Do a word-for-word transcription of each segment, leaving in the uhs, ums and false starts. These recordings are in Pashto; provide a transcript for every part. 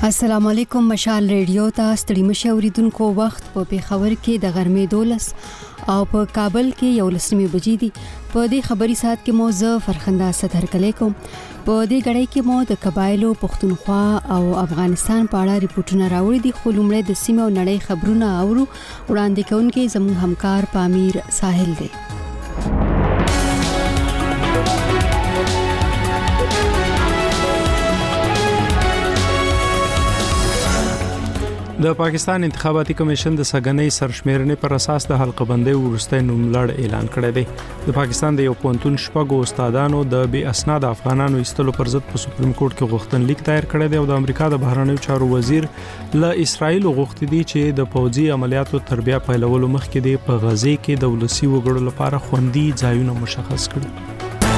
السلام علیکم. مشال ریډیو ته ستړي مشه اوریدونکو وخت په پیښور کې د غرمې دولس او په کابل کې یو لسمې بجې دي. په دې خبري سات کې مو زه فرخنده ستر کلی کوم. په دې غړې کې مو د قبایلو پښتونخوا او افغانستان په اړه ریپورتونه راوړي دي، خو لومړی د سیمه او نړۍ خبرونه اورو. وړاندې کوونکي زموږ همکار پامیر ساحل دی. د پاکستان انتخاباتي کمیشن د سګنۍ سرشمیرنې پر اساس د حلقه بندۍ وروستۍ نوملړ اعلان کړی دی. د پاکستان د یو پونتون شپږو استادانو د بې اسناد افغانانو ایستلو پر ضد په سپریم کورټ کې غوښتنلیک دایر کړی دی او د امریکا د بهرنیو چارو وزیر له اسرایل غوښتي دي چې د پوځي عملیاتو تربیه پیلولو مخکې د په غزه کې د ولسی وګړو لپاره خوندي ځایونه مشخص کړي.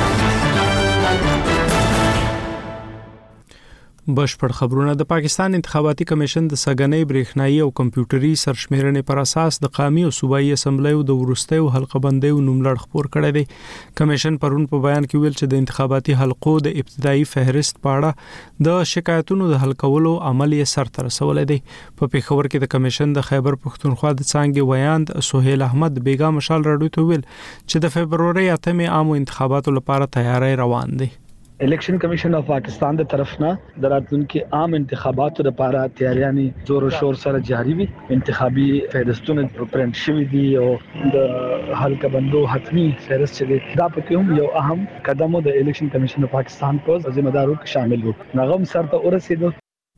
بشپړ خبرونه. د پاکستان انتخاباتي کمیشن د سګنۍ برېښنايي او کمپیوټري سرشمیرنې پر اساس د قومي او صوبایي اسمبلیو د وروستیو حلقه بندۍ نوملړ خپور کړی دی. کمیشن پرون په بیان کې ویل چې د انتخاباتي حلقو د ابتدایي فهرست په اړه د شکایتونو د حل کولو عمل یې سرته رسولی دی. په پیښور کې د کمیشن د خیبر پښتونخوا د څانګې ویاند سهیل احمد بیګا مشال راډیو ته ویل چې د فبروري اتمې عامو انتخاباتو لپاره تیاری روان دی. الیکشن کمیشن اف پاکستان د طرف نه د راتلونکي عام انتخاباتو لپاره تیاریانې زور او شور سره جاری وي. انتخابي فهرستونه پرنټ شوي دي او د حلقه بندو حتمی فهرست چې دا پکې هم یو اهم قدم د الیکشن کمیشن اف پاکستان په ذمہ دارو کې شامل وو. نغم سره ورسېدو.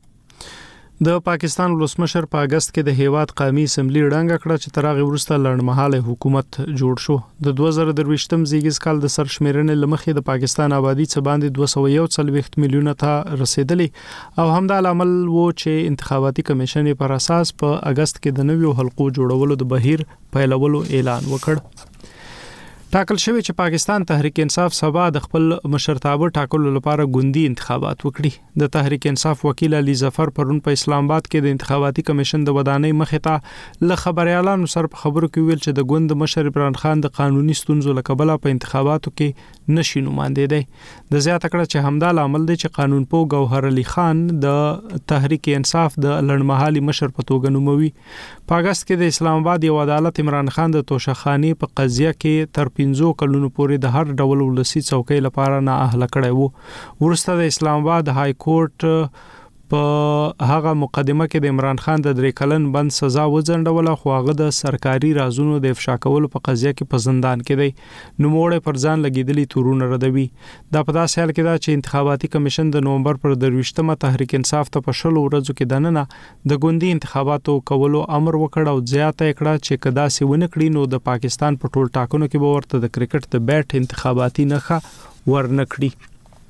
د پاکستان ولسمشر په اگست کې د هیواد قومي اسمبلی ړنګ کړه چې تر هغه وروسته لړمحاله حکومت جوړ شو. د دوه زره درویشتم زیږیز کال د سرشمیرنې لمخې د پاکستان آبادی څخه باندې دوه سوه یو څلوېښت میلیونه ته رسیدلې او همدا عمل وو چې انتخاباتي کمیشن پر اساس په اگست کې د نویو حلقو جوړولو د بهیر پیلولو اعلان وکړ. ټاکل شوی چې پاکستان تحریک انصاف سبا د خپل مشرتابه ټاکلو لپاره ګوندی انتخابات وکړي. د تحریک انصاف وکیل علي ظفر پرون په اسلام آباد کې د انتخاباتي کمیشن د ودانۍ مخې ته له خبريالانو سره په خبرو کې ویل چې د ګوند مشر عمران خان د قانوني ستونزو لکبله په انتخاباتو کې نشي نوماندې دی. د زیاته کړه چې همدا عمل دی چې قانون پوه ګوهر علي خان د تحریک انصاف د لړمحالي مشر په توګه نوموي. په اگست کې د اسلام آباد یو عدالت عمران خان د توشخانی په قضیه کې تر پنځو کلونو پورې د هر ډول ولسی څوکۍ لپاره نه اهله کړی وو. ورسته د اسلام آباد های کورټ په هغه مقدمه کې د عمران خان د درې کلن بند سزا وځنډوله، خو هغه د سرکاري رازونو د افشا کولو په قضیه کې په زندان کې دی. نوموړی پر ځان لګیدلی تورونه ردوي. دا په داسې حال کې ده چې انتخاباتي کمیشن د نومبر پر درویشتمه تحریک انصاف ته په شلو ورځو کې دننه د ګوندي انتخاباتو کولو امر وکړ او زیاته کړه چې کدا سی ونه کړي نو د پاکستان په ټول ټاکنو کې به ورته د کرکټ د بیټ انتخاباتي نخښه ورنکړي.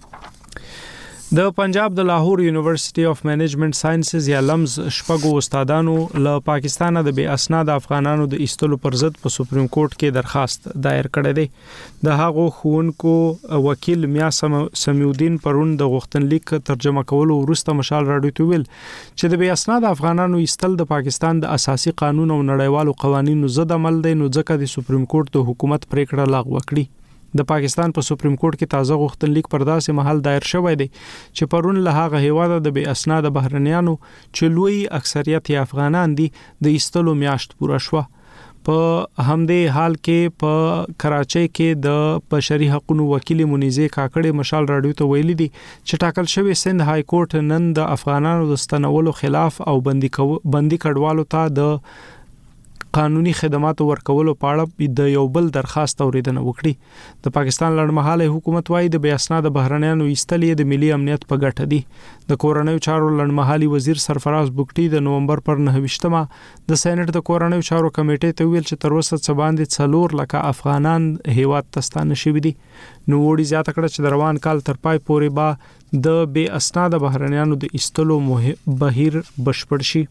د پنجاب د لاهور یونیورسيټي اف منیجمنت ساينسز یا لمز شپږو استادانو له پاکستان د بې اسناد افغانانو د ایستلو پر ضد په سپریم کورټ کې درخواست دایر کړی دی. د هغو ښوونکو وکیل میا سمیودین پرون د غوښتنلیک ترجمه کولو وروسته مشال راډیو ته ویل چې د بې اسناد افغانانو ایستل د پاکستان د اساسي قانون او نړیوالو قوانینو ضد عمل دی، نو ځکه د سپریم کورټ د حکومت پریکړه لغوه کړي. د پاکستان په سپریم کورټ کې تازه غوښتنلیک پر داسې محل دایر شوی دی چې پرون له هغه هیواده د بې اسناد بهرنیانو چې لوی اکثریت یې افغانان دي د ایستلو میاشت پوره شوه. په همدې حال کې په کراچۍ کې د بشري حقوقو وکیل منیزه کاکړې مشال راډیو ته ویلي دي چې ټاکل شوی سند های کورټ نن د افغانانو د ستنولو خلاف او بندي کو بندي کډوالو ته د قانوني خدماتو ورکولو په اړه د یو بل درخواست اوریدنه وکړي. د پاکستان لړمحاله حکومت وايي د بې اسناد بهرنیانو ایستل د ملي امنیت په ګټه دي. د کورنیو چارو لړمحالي وزیر سرفراز بوکټي د نومبر پر نهه ویشتمه د سېنات د کورنیو چارو کمیټې ته ویل چې تر اوسه څه باندې څلور لکه افغانان هیواد ته ستانه شوي دي. نو وړي زیاته کړه چې د روان کال تر پای پورې به د بې اسناد بهرنیانو د ایستلو بهیر بشپړ شي.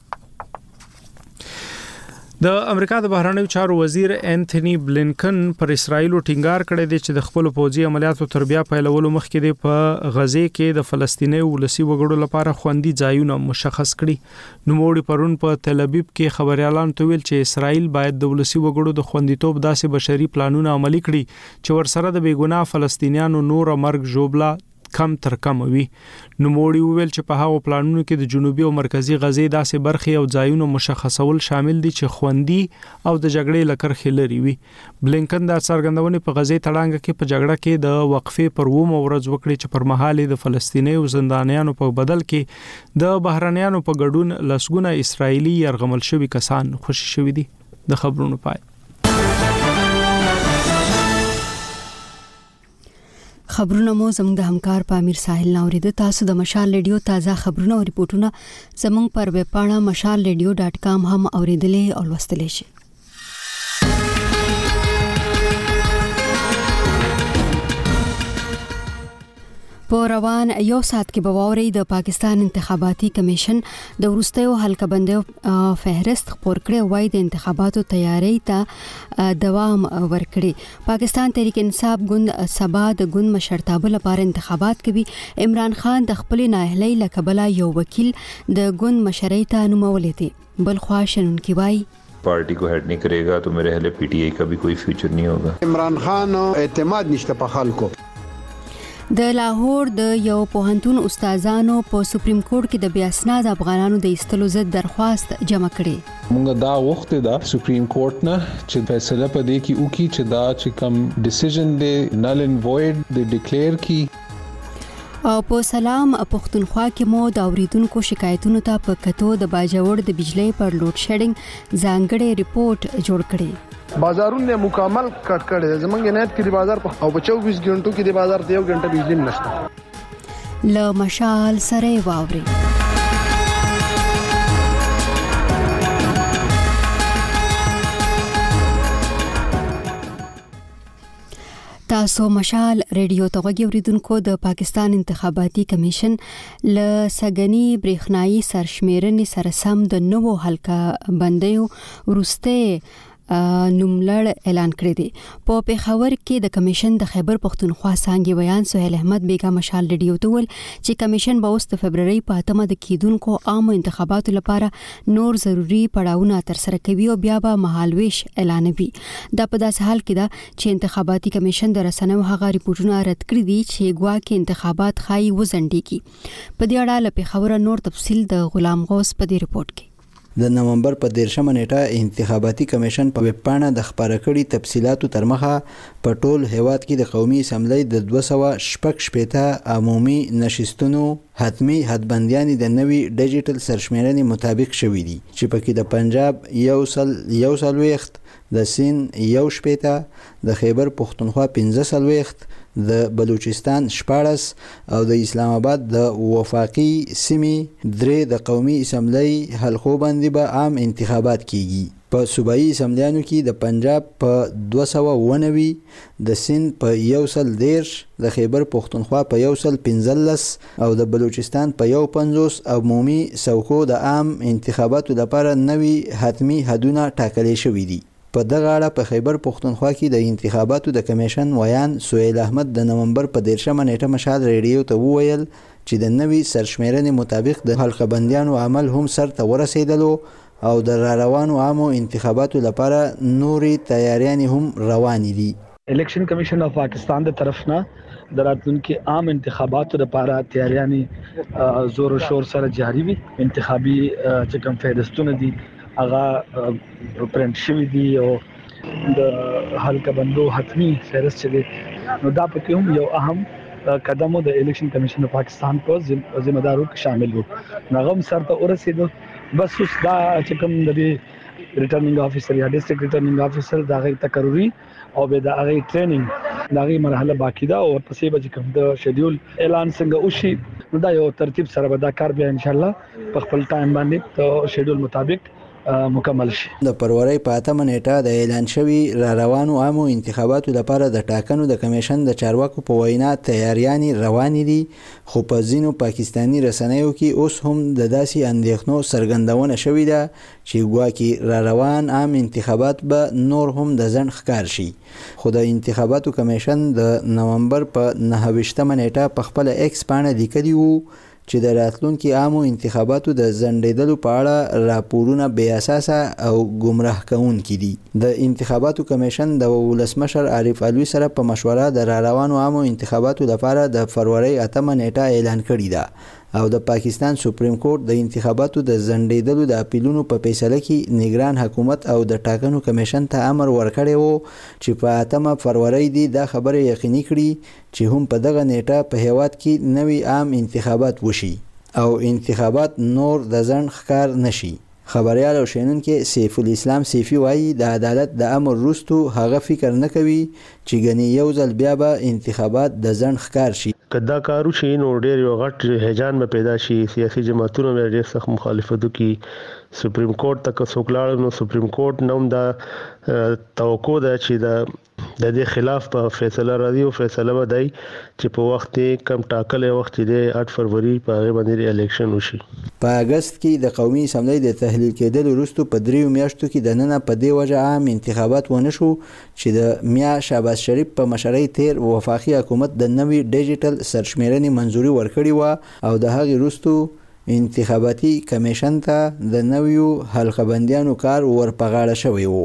د امریکا د بهرنیو چارو وزیر انټونی بلینکن پر اسرایل ټینګار کړی دی چې د خپل پوځي عملیاتو تربیه پیلولو مخکې د په غزه کې د فلسطیني ولسی وګړو لپاره خوندي ځایونه مشخص کړي. نوموړي پرون په تل ابیب کې خبريالانو ته ویل چې اسرایل باید د ولسی وګړو د خوندیتوب داسې بشري پلانونه عملي کړي چې ورسره د بیګناه فلسطینیانو نور مرګ جوړبلا کم تر کم وي. نوموړي وویل چې په هغو پلانونو کې د جنوبي او مرکزی غزې داسې برخې او ځایونو مشخصول شامل دي چې خوندي او د جګړې لکرخې لري وي. بلینکن د څرګندونې په غزې تړانګه کې په جګړه کې د وقفې پر ومه ورځ وکړي چې پر مهال د فلسطیني او زندانیانو په بدل کې د بهرنیانو په ګډون لسګونه اسرایلی يرغمل شوي کسان خوشي شوي دي. د خبرونو پای. خبرونه مو زموږ د همکار پامیر ساحل ناورید. تاسو د مشال ریډیو تازه خبرونه او ریپورتونه زموږ پر ویب پاڼه مشال ریډیو ډاټ کام هم اوریدلې او لوستلې شئ. په روان یو ساعت کې به واورئ د پاکستان انتخاباتي کمیشن د وروستیو حلقه بندیو فهرست خپور کړی وای د انتخاباتو تیاری ته دوام ورکړي. پاکستان تحریک انصاف ګوند سبا د ګوند مشرتابه لپاره انتخابات کوي. عمران خان د خپل نااهلۍ له کبله یو وکیل د ګوند مشرۍ ته نومولې دي. بل خوا شنونکي وای पार्टी को हेड नहीं करेगा तो मेरे ख्याल पीटीआई का भी कोई फ्यूचर नहीं होगा. عمران خان اعتماد نشته په خلکو. د لاهور د یو پوهنتون استادانو په سپریم کورټ کې د بیا اسناد افغانانو د ایستلو ضد درخواست جمع کړي. موږ دا وخت دا سپریم کورټ نه چې فیصله پدې کې وکړي چې دا چې کوم ډیسیژن دی نل اینڈ وایډ دی ډیکلیئر کی. او په سلام پښتونخوا کې مو د اوریدونکو شکایتونو ته په کتو د باجوړ د بجلی پر لوډ شیډینګ ځانګړی ریپورت جوړ کړي. بازارونه مکمل کټ کړي. زمونږ نه کې د بازار په او چوبیس غنټو کې د بازار ته یو غنټه بجلی نشته. ل مشال سره واوري. تاسو مشال ریډیو ته غوږی اوریدونکو. د پاکستان انتخاباتي کمیشن ل سګنی برېښنايي سرشمیرنې سره سم د نوو حلقه بندیو ورسته نوملړ اعلان کړی دی. په پیښور کې د کمیشن د خیبر پښتونخوا څانګې بیان سهیل احمد بیگا مشال ریډیو ته ول چې کمیشن به اوس د فبرवरी په اتمه د کیدونکو عام انتخاباتو لپاره نور ضروری پړاوونه تر سره کوي او بیا به مهالويش اعلانوي. دا په داسې حال کې ده چې انتخاباتي کمیشن د رسنیو هغه ریپورتونه رد کړی دي چې ګواکې انتخابات خای وزندېږي. په دې اړه له پیښور نور تفصیل د غلام غوث په دې ریپورت کې. د نومبر په دیرشمه نیټه انتخاباتي کمیشن په ویب پاڼه د خبره کړي تفصيلاتو تر مخه په ټول هیواد کې د قومي اسمبلی د دوه سوه شپږ شپېته عمومي نشستونو حتمی حدبندیان د نوي ډیجیټل سرشمیرنې مطابق شوي دي چې پکې د پنجاب یو سل یو سلويخت، د سند یو شپېته، د خیبر پښتونخوا پنځه سلويخت، د بلوچستان شپاړس او د اسلام آباد د وفاقي سیمې درې د قومي اسمبلی حلقو باندې به عام انتخابات کیږي. په صوبایي اسمبلیانو کې د پنجاب په دوه سوه اووه نوي، د سند په یو سل دیرش، د خیبر پښتونخوا په یو سل پنځلس او د بلوچستان په یو پنځوس عمومي څوکو د عام انتخاباتو لپاره نوي حتمی حدونه ټاکلي شوي دي. په دغه اړه په خیبر پښتونخوا کې د انتخاباتو د کمیشن ویان سهیل احمد د نومبر په دیرشمه نیټه مشال ریډیو ته وویل چې د نوي سرشمیرنې مطابق د حلقه بندیانو عمل هم سر ته ورسېدلو او د را روانو عامو انتخاباتو لپاره نوري تیاریانې هم روانې دي. الیکشن کمیشن اف پاکستان د طرف نه د راتلونکي عام انتخاباتو لپاره تیاریانې زور او شور سره جاری وي. انتخابي چې کوم فهرستونه دي هغه پرنټ شوی دي او د حلقه بندو حتمی فهرست چې دی نو دا پکې هم یو اهم قدم د الیکشن کمیشن د پاکستان په ذمہ دارو کې شامل وو. نغم سر ته ورسېدو. بس اوس دا چې کوم د ریټرنینګ افیسر یا ډیسټریکټ ریټرنینګ افیسر دا غي تقرری او به دا غي ټریننګ دا غي مرحله باقی ده او پسې به کوم د شیډول اعلان څنګه وشي نو دا یو ترتیب سره به دا کار بیا ان شاء الله په خپل ټایم باندې ته شیډول مطابق مکمل شي. د فروری په اتمه نیټه د اعلان شوی را روانو عامو انتخاباتو لپاره د ټاکنو د کمیشن د چارواکو په وینا تیاریانې روانې دي خو په ځینو پاکستانی رسنیو کې اوس هم د داسې اندېښنو څرګندونه شوې ده چې ګواکې را روان عام انتخابات به نور هم د ځنډ ښکار شي. خو د انتخاباتو کمیشن د نومبر په نهه ویشتمه نیټه په خپل ایکس پاڼه لیکلي وو چې د راتلونکي عامو انتخاباتو د ځنډېدلو په اړه راپورونه بې اساسه او ګمراه کوونکي دي. د انتخاباتو کمیشن د ولسمشر عارف علوي سره په مشوره د را روانو عامو انتخاباتو لپاره د فروری اتمه نیټه اعلان کړې ده او د پاکستان سپریم کورټ د انتخاباتو د ځنډېدلو د اپیلونو په فیصله کې نگران حکومت او د ټاکنو کمیشن ته امر ورکړی وو چې په اتمه فروری دی دا خبره یقیني کړي چې هم په دغه نیټه په هیواد کې نوي عام انتخابات وشي او انتخابات نور د ځنډ ښکار نشي. خبريال او شینونکو سیف الاسلام سیفی وایي د عدالت د امر وروسته هغه فکر نه کوي چې ګنې یو ځل بیا به انتخابات د ځنډ ښکار شي. کدا کارو شي نو ډېر یو غټ هیجان به پیدا شي، سیاسي جماعتونو به ډېر سخت مخالفت وکړي. سپریم کورټ تک څوکلاړ نو سپریم کورټ نوم دا توقع ده چې دا د دې خلاف په فیصله راځي او فیصله به دی چې په وخت کم ټاکلې وخت دی اټ فروری په هغه باندې الیکشن وشي. په اگست کې د قومي اسمبلی د تحلیل کېدل وروسته په دریو میاشتو کې د نن په دې وجه عام انتخابات ونه شو چې د میا شهباز شریف په مشرۍ تیر وفاقي حکومت د نوي ډیجیټل سرشمیرنې منځوري ورکړې و او د هغې وروسته انتخاباتي کمیشن ته د نویو حلقه بندیانو کار ورپغاړه شوی و.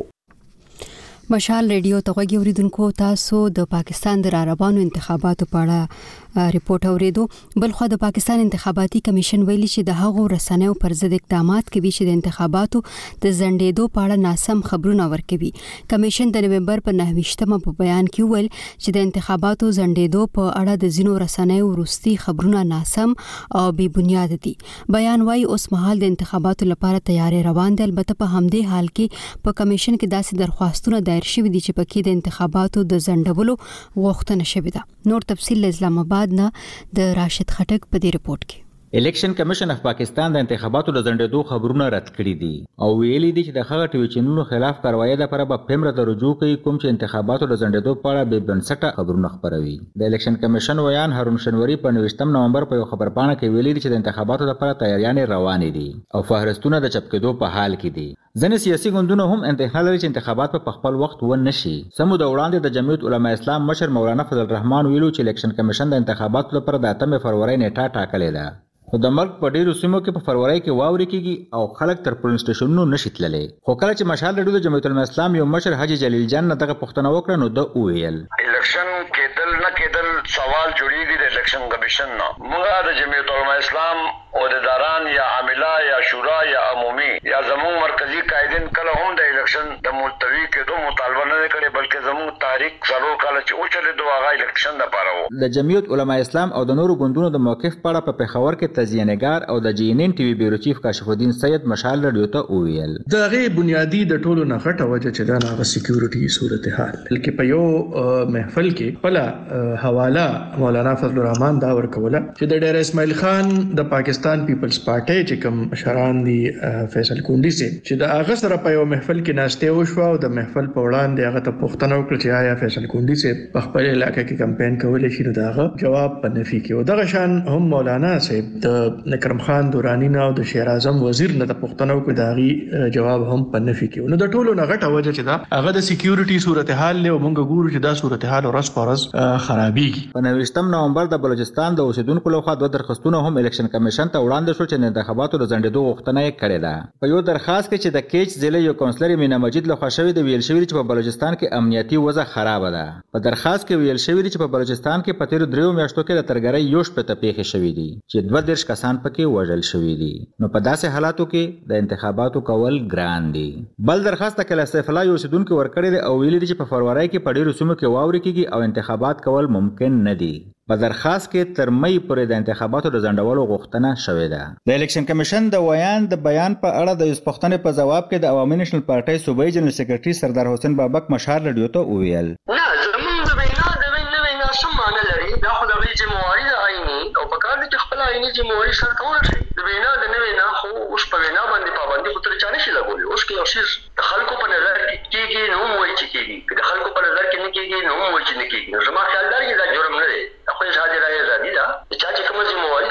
مشال ریډیو ته غوږی اوریدونکو، تاسو د پاکستان د راروانو انتخاباتو په اړه ریپورت اوریدو. بلخو د پاکستان انتخاباتي کمیشن ویلي چې د هغو رسنیو پر ضد اقدامات کوي چې د انتخاباتو د ځنډېدو په اړه ناسم خبرونه ورکوي. کمیشن د نومبر په نهه ویشتمه په بیان کې ویل چې د انتخاباتو ځنډېدو په اړه د ځینو رسنیو وروستي خبرونه ناسم او بې بنیاد دي. بیان وايي اوس مهال د انتخاباتو لپاره تیاری روان دي، البته په همدې حال کې په کمیشن کې داسې درخواستونه دایر شوي دي چې پکې د انتخاباتو د ځنډولو غوښتنه شوې ده. نور تفصیل له اسلام آباد نه د راشد خټک په دې رپورت کې. الیکشن کمیشن اف پاکستان د انتخاباتو د ځنډېدو خبرونه رد کړي دي او ویلي دي چې د هغه ټي وي چینلونو خلاف کاروایی لپاره به پمره ته رجوع کوي کوم چې انتخاباتو د ځنډېدو په اړه بې بنسټه خبرونه خپروي. د الیکشن کمیشن ویان هارون شنوري په نویشتم نومبر په یو خبرپاڼه کې ویلي دي چې د انتخاباتو لپاره تیاریانې روانې دي او فهرستونه د چاپ کېدو په حال کې دي. ځینې سیاسي ګوندونه هم اندېښنه لري چې انتخابات په خپل وخت ونه شي. سمو د وړاندې د جمعیت علما اسلام مشر مولانا فضل الرحمن ویلو چې الیکشن کمیشن د انتخاباتو لپاره د اتمې فروری نیټه ټاکلې ده. خو د ملک په ډیرو سیمو کې په فروری کې واوري کیږي او خلک تر پولینګ سټیشنونو نشي تللی. خو کله چې مشال ریډیو د جمعیت علما اسلام یو مشر حاجی جلیل جان نه دغه پوښتنه وکړه نو د وویل الیکشن کېدل نه کېدل سوال جوړیږي د الیکشن کمیشن نه. موږ د جمعیت علما اسلام عہدیداران یا عامله یا شورا یا عمومي یا زموږ مرکزی قائدین کله هم د الیکشن د ملتوی کېدو مطالبه نه کړې، بلکې زموږ تاریخ څلور کاله چې او چلې دوه هغه الیکشن لپاره وو. د جمعیت علما اسلام او د نورو ګوندونو د موقف په اړه په پیښور کې تزیینګار او د جی ان ان ټي وي بیورو چیف کاشف الدین سید مشال رادیو ته وویل د هغه بنیادی د ټولو نه غټه وجه چې دا نه سکیورټي صورتحال بلکې په یو محفل کې بل حواله مولانا فضل الرحمن دا ورکوله چې د ډیر اسماعیل خان د پاکستان پیپلز پارټي چې کوم مشران دي فیصل کونډي سي چې د هغه سره په یو محفل کې ناشته وشو او د محفل په وړاندې هغه ته پوښتنه وکړه چې آیا فیصل کونډي سي په خپل علاقې کې کمپاین کولای شي. نو داغه جواب په نفي کې او دغه شان هم مولانا صاحب د نکرم خان دورانی نه او د شیر اعظم وزیر نه د پوښتنه وکړه، داغي جواب هم په نفي کې. نو د ټولو نه غټه وجه چې دا هغه د سکیورټي صورتحال له مونږ ګورو چې دا صورتحال ورځ په ورځ خرابېږي. په نویشتم نومبر د بلوچستان د اوسیدونکو لخوا دوه درخواستونه هم الیکشن کمیشن ته وړاندې شو چې د انتخاباتو د ځنډېدو غوښتنه یې کړې ده. په یو درخواست کې چې د کیچ ضلع یو کونسلر مینا مجید لخوا شوی د ویل شوی چې په بلوچستان کې امنیتي وضع خراب ده. په درخواست کې ویل شوی چې په بلوچستان کې په تیرو دریو میاشتو کې د ترګرۍ یو شپږ پیښې شوې دي چې دوه دیرش کسان پکې وژل شوي دي. نو په داسې حالاتو کې د انتخاباتو کول ګران دي. بل درخواست کې سیف الله یو اوسیدونکو ورکړی دی او ویلي دي چې په فروری کې په ډیرو سیمو کې واوري کیږي او انتخابات کول ممکن نه دي. په درخواست کې تر مې پورې د انتخاباتو د ځنډولو غوښتنه شوې ده. د الیکشن کمیشن د ویان د بیان په اړه د یوه پوښتنې په ځواب کې د عوامي نېشنل پارټۍ صوبایي جنرال سیکرټري سردار حسین بابک مشال رادیو ته وویل نه زموږ د وینا د وینا وینا څه معنی لري. دا خو د جمهوریت د آئیني او په کار کې خپل آئیني جمهوریت سره کول شي. د وینا د نه وینا خو اوس په وینا باندې پابندي خو تر چا نشي لګولې. اوس کې یو شی د خلکو په نظر کې کېږي نو وایي چې کېږي، د خلکو په نظر کې نه کېږي نو وایي چې نه کېږي. نو زما خیال دا دی دا جرم نه دی، خو ځاځي راځي ازادي ده. چې چې کوم ځمواري د پکاره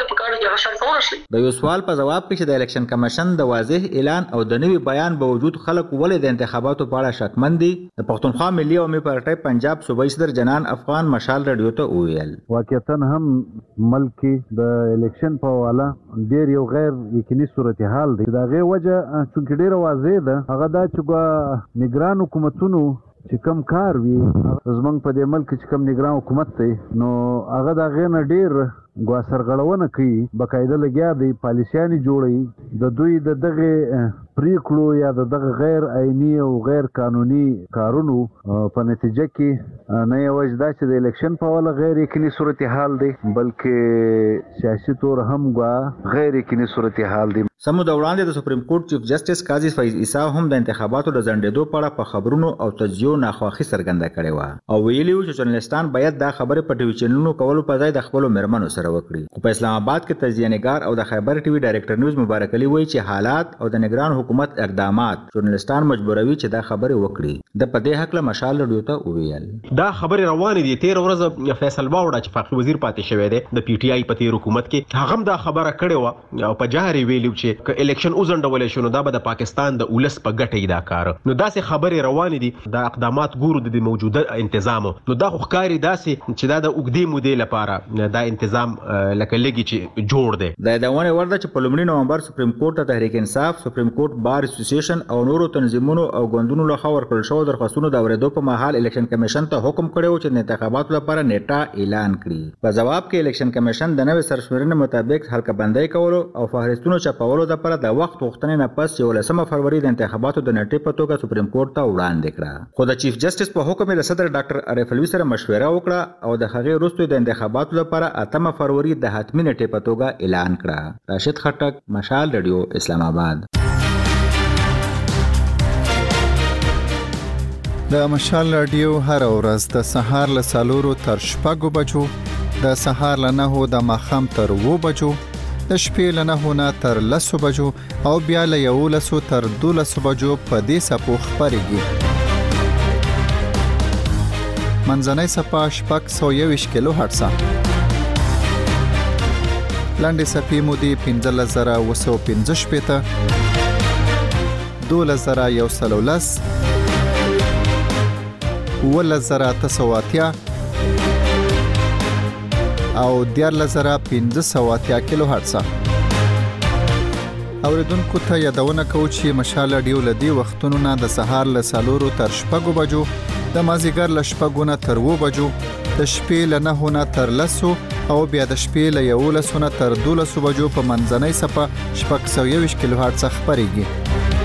باندې هغه شرکول شي. د یو سوال په جواب کې چې د الیکشن کمیشن د واضح اعلان او د نوي بیان باوجود خلک ولې د انتخاباتو په اړه شکمن دي، د پښتونخوا ملي عوامي پارټۍ پنجاب صوبایي صدر جنان افغان مشال رادیو ته وویل واقعتاً هم ملک کې د الیکشن په حواله ډېر یو غیر یقیني صورتحال دی. د هغې وجه چې ډېره واضح ده هغه دا چې نگران حکومتونو چې کم کار وي زمونږ په دې ملک چې کم نگران حکومت دی نو هغه د هغې نه ډېر ګوا سرغړونه کوي، بقاعده لګیا دی پالیسیانې جوړوي، د دوی د دغه پریکړو یا د دغه غیر عیني او غیر قانوني کارونو په نتیجه کې نه یوازې دا چې د الیکشن په حواله غیر یقیني صورتحال دی بلکې سیاسي طور هم ګوا غیر یقیني صورتحال دی. سمو د وړاندې د سپریم کورټ چیف جسټس قاضي فیض عیسی هم د انتخاباتو د ځنډېدو په اړه په خبرونو او تجزیو ناخوښي څرګنده کړې وه او ویلي و چې ژورنالستان باید دا خبرې په ټي وي چینلونو کولو په ځای د خپلو مېرمنو سره وکړي. خو په اسلام آباد کې تجزیه نګار او د خیبر ټي وي ډایرکټر نیوز مبارک علي وایي چې حالات او د نگران حکومت اقدامات ژورنالستان مجبوروي چې دا خبرې وکړي. د په دې هکله مشال رادیو ته وویل دا خبرې روانې دي. تېره ورځ فیصل باوړه چې فقيه وزیر پاتې شوی دی د پی ټي آی په تېر حکومت کې هغه هم دا خبره کړې وه او په جهر یې ویلي چې که الیکشن وځنډولی شو نو دا به د پاکستان د ولس په ګټه وي دا کار. نو داسې خبرې روانې دي. دا اقدامات ګورو د موجوده انتظام نو دا خو ښکاري داسې چې دا د اوږدې مودې لپاره دا انتظام لکه لږې چې جوړ دی. د یادونې وړ ده چې په لومړي نومبر سپریم کورټ ته تحریک انصاف، سپریم کورټ بار اسوسییشن او نورو تنظیمونو او ګوندونو لخوا ورکړل شوو درخواستونو د اورېدو په مهال الیکشن کمیشن ته حکم کړی و چې د انتخاباتو لپاره نیټه اعلان کړي. په ځواب کې الیکشن کمیشن د نوې سرشمېرنې مطابق حلقه بندۍ کولو او فهرستونو چاپولو لپاره د وخت غوښتنې نه پس یولسمه فروری د انتخاباتو د نیټې په توګه سپریم کورټ ته وړاندې کړه. خو د چیف جسټس په حکم یې له صدر ډاکټر عارف علوي سره مشوره وکړه او د هغې وروسته د انتخاباتو لپاره اتمه فروری د حتمي نیټې په توګه اعلان کړه. راشد خټک، مشال رادیو، اسلام آباد. د مشال رادیو هر ورځ د سهار له څلورو تر شپږو بجو، د سهار له نهو د ماښام تر اووه بجو، د شپې له نهو نه تر لسو بجو او بیا له یولسو تر دولسو بجو په دې څپو خپرېږي. منځنۍ څپه شپږ سوه یوویشت کیلو هرټزه، لنډې څپې مودې پنځلس زره اوه سوه پنځه شپېته، دولس زره یو سل او لس، اوولس زره اته سوه اتیا او دیارلس زره پنځه سوه اتیا کیلو هرټزه. اوریدونکو ته یادونه کوو چې مشال رادیو له دې وختونو نه د سهار له څلورو تر شپږو بجو، د مازدیګر له شپږو نه تر اووه بجو، د شپې له نهو نه تر لسو او بیا د شپې له یولسو نه تر دولسو بجو په منځنۍ څپه شپږ سوه یوویشت کیلو هرټزه خپرېږي.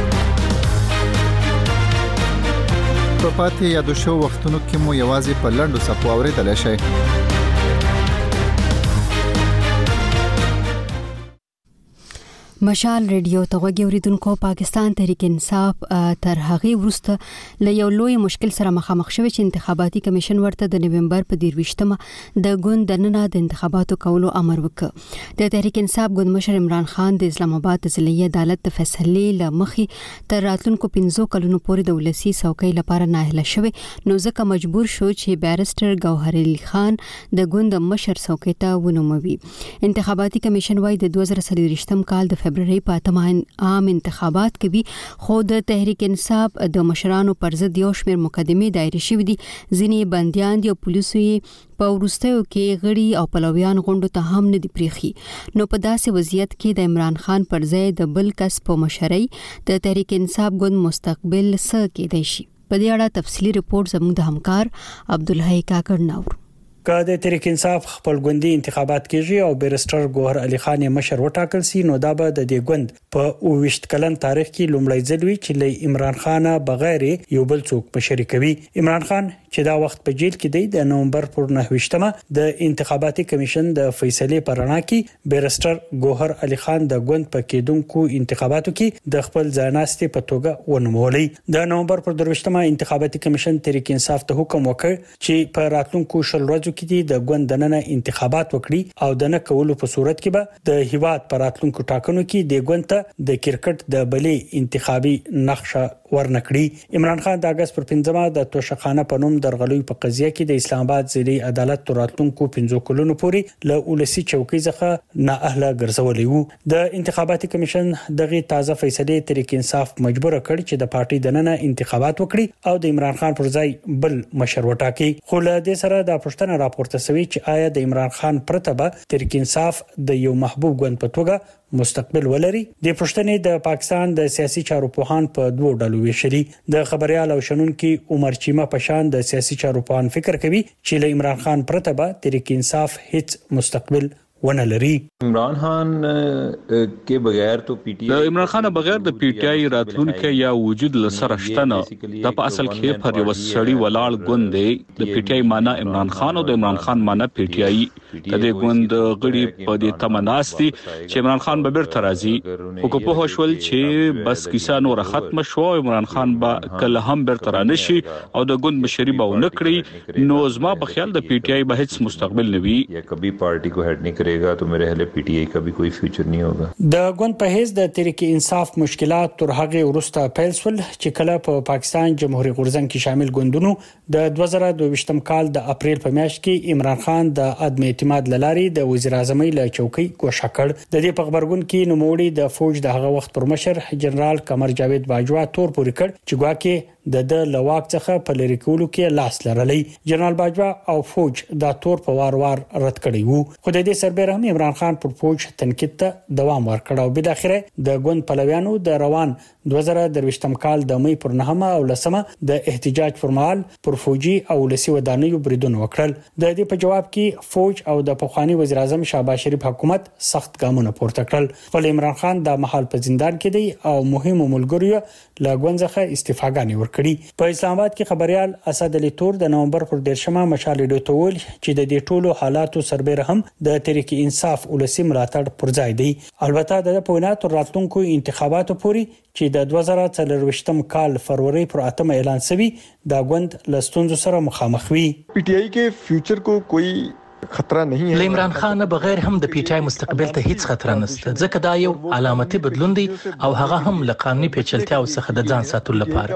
په پاتې یادو شو وختونو کې مو یوازې په لنډو څپو اورېدلی شئ. مشال رادیو ته غوږی اوریدونکو، پاکستان تحریک انصاف تر هغې وروسته له یو لوی مشکل سره مخامخ شوی چې انتخاباتي کمیشن ورته د نومبر په دېرشتمه د ګوند دننه د انتخاباتو کولو امر وکړ. د تحریک انصاف ګوند مشر عمران خان د اسلام آباد د ضلعي عدالت د فیصلې له مخې تر راتلونکو پنځو کلونو پورې د ولسي څوکۍ لپاره ناهیله شوی، نو ځکه مجبور شو چې بیرسټر ګوهر علي خان د ګوند مشر څوکۍ ته ونوموي. انتخاباتي کمیشن وايي د دوه زره څلوېښتم کال د فبرवरी په اتمه عام انتخابات کې به خو د تحریک انصاف د مشرانو پر ضد یو شمېر مقدمې دایره شوې دي. ځینې بندیان دي او پولیسو یې په وروستیو کې غړي او پلویان غونډو ته هم نه دي پریښي. نو په داسې وضعیت کې د عمران خان پر ځای د بل کس په مشرۍ د تحریک انصاف ګوند مستقبل څه کېدای شي؟ په دې اړه تفصیلي رپورټ زموږ د همکار عبدالحی کاکړ ناور. که د تحریک انصاف خپل ګوندي انتخابات کیږي او بیرسټر ګوهر علي خان مشر وټاکل سي، نو دا به د دې ګوند په اوويشت کلن تاریخ کې لومړی ځل وي چې له عمران خان بغیر یو بل څوک مشري کوي. عمران خان چې دا وخت په جیل کې دی، د نومبر پر نهویشتمه د انتخاباتي کمیشن د فیصلې پر رڼا کې بیرسټر ګوهر علي خان د ګوند په کېدونکو انتخاباتو کې د خپل ځاناستي په توګه ونومولې. د نومبر پر درويشتمه انتخاباتي کمیشن تحریک انصاف ته حکم وکړ چې په راتلونکو شل ورځو کې د ګوند دننه انتخابات وکړي او د نه کولو په صورت کې به د هیواد پر راتلونکو ټاکنو کې د ګوند ته د کرکټ د بلې انتخابي نقشه ورنکړي. عمران خان د اگست پر پنځمه د توشخانه په نوم درغلوي په قضیه کې د اسلام آباد ضلعي عدالت تراتلونکو پنځو کلونو پورې له ولسی چوکۍ څخه نااهله ګرځولې وو. د انتخاباتي کمیشن دغه تازه فیصله تحریک انصاف مجبور کړ چې د پارټي دننه انتخابات وکړي او د عمران خان پر ځای بل مشر وټاکي. خو له دې سره د پښتنه راپورته شوی چې آیا د عمران خان پرته به تحریک انصاف د یو محبوب ګوند په توګه مستقبل ولري. د پښتنې د پاکستان د سیاسي چارو پوهان په دوه ډلو ویشلي. د خبريال او شنونکو عمر چیمه پشان د سیاسي چارو پوهان فکر کوي چې له عمران خان پرته به تحریک انصاف هیڅ مستقبل ونه لري. عمران خان کے بغیر تو پی ٹی د عمران خان بغیر د پی ټی آی راتلونکو یا وجود لسره شتنه د په اصل کې پر یو سړی ولاړ ګوند دی. د پی ټی آی معنا عمران خان او د عمران خان معنا پی ټی آی. د دې ګوند غړي په دې تمناستي چې عمران خان به بیرته راځي. خو په هوښول چې بس کیسه نور ختم شو عمران خان به کله هم بیرته رانشي او د ګوند مشري به ونکړي نو زما په خیال د پی ټی آی به هیڅ مستقبل نه وي یا کبي پارټي کو هډ نه گا تو میرے حل پی ٹی آئی کا بھی کوئی فیوچر نہیں ہوگا. د ګوند په هیڅ د تحریک انصاف مشکلات تر هغه ورسته پیل شول چې کله په پاکستان جمهوریت غورځنګ کې شامل ګوندونو د دوه زره دوه کال د اپریل په میاشت کې عمران خان د عدم اعتماد لاري د وزیر اعظم له چوکۍ ګوښه کړ. د دې په خبرګون کې نوموړي د فوج د هغه وخت پر مشر جنرال قمر جاوید باجوا تور پوري کړ چې ګواکې د د لواک څخه په لری کولو کې لاس لرلی. جنرال باجوا او فوج دا تور په وار وار رد کړی وو. خو د دې سربېره هم عمران خان پر فوج تنقید ته دوام ورکړ او بل اخره د ګوند پلویانو د روان دوه زره درویشتم کال د مې پر نهمه او لسمه د احتجاج پر مهال پر فوجي او لسی ودانیو بریدونه وکړل. د دې په جواب کې فوج او د پخوانی وزیر اعظم شهباز شریف حکومت سخت ګامونه پورته کړل. خپل عمران خان د محل په زندان کې دی او مهمو ملګریو له ګوند څخه استفاګانې ورکړي. په اسلام آباد کې خبريال اسد علي تور د نومبر پر دیرشمه مشال ډیو تول چې د دې ټولو حالاتو سربېره هم د تحریک انصاف ولسی ملاتړ پر ځای دی. البته د پوینات راتلونکو انتخاباتو پوري چې د دوه زره څلرويشتم کال فروری پر اتم اعلان شوی دا ګوند لستونزو سره مخامخ وي. پی ٹی آئی के फ्यूचर को कोई خطر نه له عمران خان بغیر هم د پی ټ آی مستقبل ته هیڅ خطر نشته ځکه دا یو علامتي بدلون دی او هغه هم له قانوني پیچلتیا او څخه د ځان ساتلو لپاره.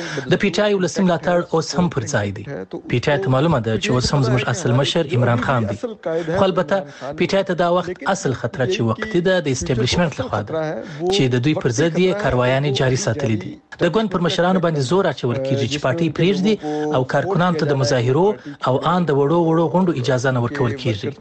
د پی ټ آی ولسم ملاتړ اوس هم پر ځای دی. پی ټ آی ته معلومه ده چې اوس هم زموږ اصل مشر عمران خان دی. خو البته پی ټ آی ته دا وخت اصل خطر چې وقتی ده د اسټابلیشمنت لخوا ده چې د دوی پر ضد یې کاروایانې جاري ساتلې دي. د ګوند پر مشرانو باندې زور اچول کیږي چې پارټي پریږدي او کارکونانو ته د مظاهرو او ان د وړو وړو غونډو اجازه نه ورکول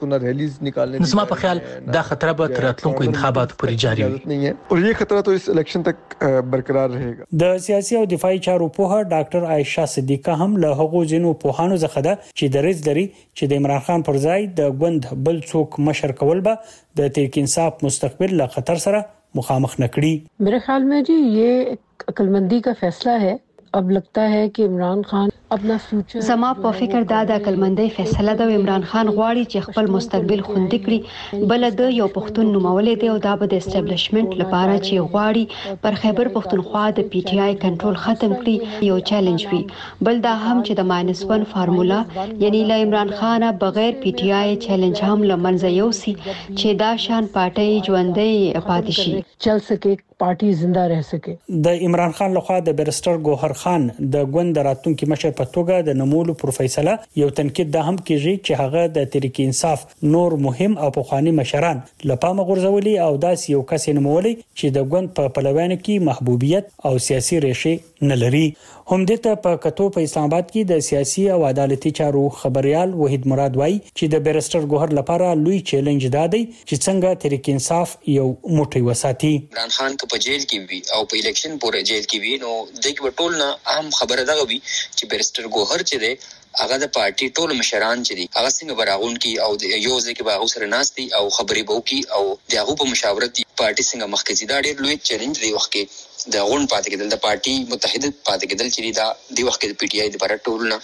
کیږي. نو زما په خیال دا خطر به تر راتلونکو انتخاباتو پورې جاري وي او یہ خطر تو اس الیکشن تک برقرار رہے گا. د سیاسي او دفاعي چارو په ډاکټر عائشہ صدیقه هم له هغو ځینو پوهانو څخه ده چې درز لري چې د عمران خان پر ځای د ګوند بل څوک مشر کول به د تحریک انصاف مستقبل له خطر سره مخامخ نکړي. میرے خیال میں جی یہ عقلمندی کا فیصلہ ہے. اب لگتا ہے کہ عمران خان اپنا فیوچر زما په فکر دا د عقلمندۍ فیصله ده. عمران خان غواړي چې خپل مستقبل خوندي کړي. بل د یو پښتون نومولې دی او دا به د اسټابلیشمنت لپاره چې غواړي پر خیبر پښتونخوا د پی ټی آی کنټرول ختم کړي یو چیلنج وي. بل دا هم چې د ماینس ون فارمولا یعنی له عمران خان بغیر پی ټی آی چیلنج هم لمنځه یوسي چې دا شان پارټي ژوندۍ پاتې شي چل سکے پارټي زنده رہ سکے. د عمران خان لخوا د بیرسټر ګوهر خان د ګوند راتلونکي مشر په توګه د نمولو پر فیصله یو تنقید ده هم کیږي چې هغه د تحریک انصاف نور مهم او پخوانی مشران لپاره غورځولي او داس یو کس نمولي چې د ګوند په پلوانو کې محبوبیت او سیاسي ریښې نه لري. هم د ته په کتو په اسلام آباد کې د سیاسي او عدالتي چارو خبريال وحید مراد وای چې د بیرسټر ګوهر لپاره لوی چیلنج دادی چې څنګه تحریک انصاف یو موټی وساتي. عمران خان په جیل کې وي او په الیکشن پورې جیل کې وي نو دغه ټول نه اهم خبره ده وي چې بیرسټر ګوهر چې دی هغه د پارټي ټول مشران چې دي هغه څنګه براغون کی او د یو ځکه باغ سره ناشتي او خبرې بو کی او دغه په مشاورت پارټي څنګه مخکې زیاده ډېر لوی چیلنج دی وخت کې د غون پاتې کېدل د پارټي متحد پاتې کېدل چې دا دی وخت کې د پی ټی آی د لپاره ټول نه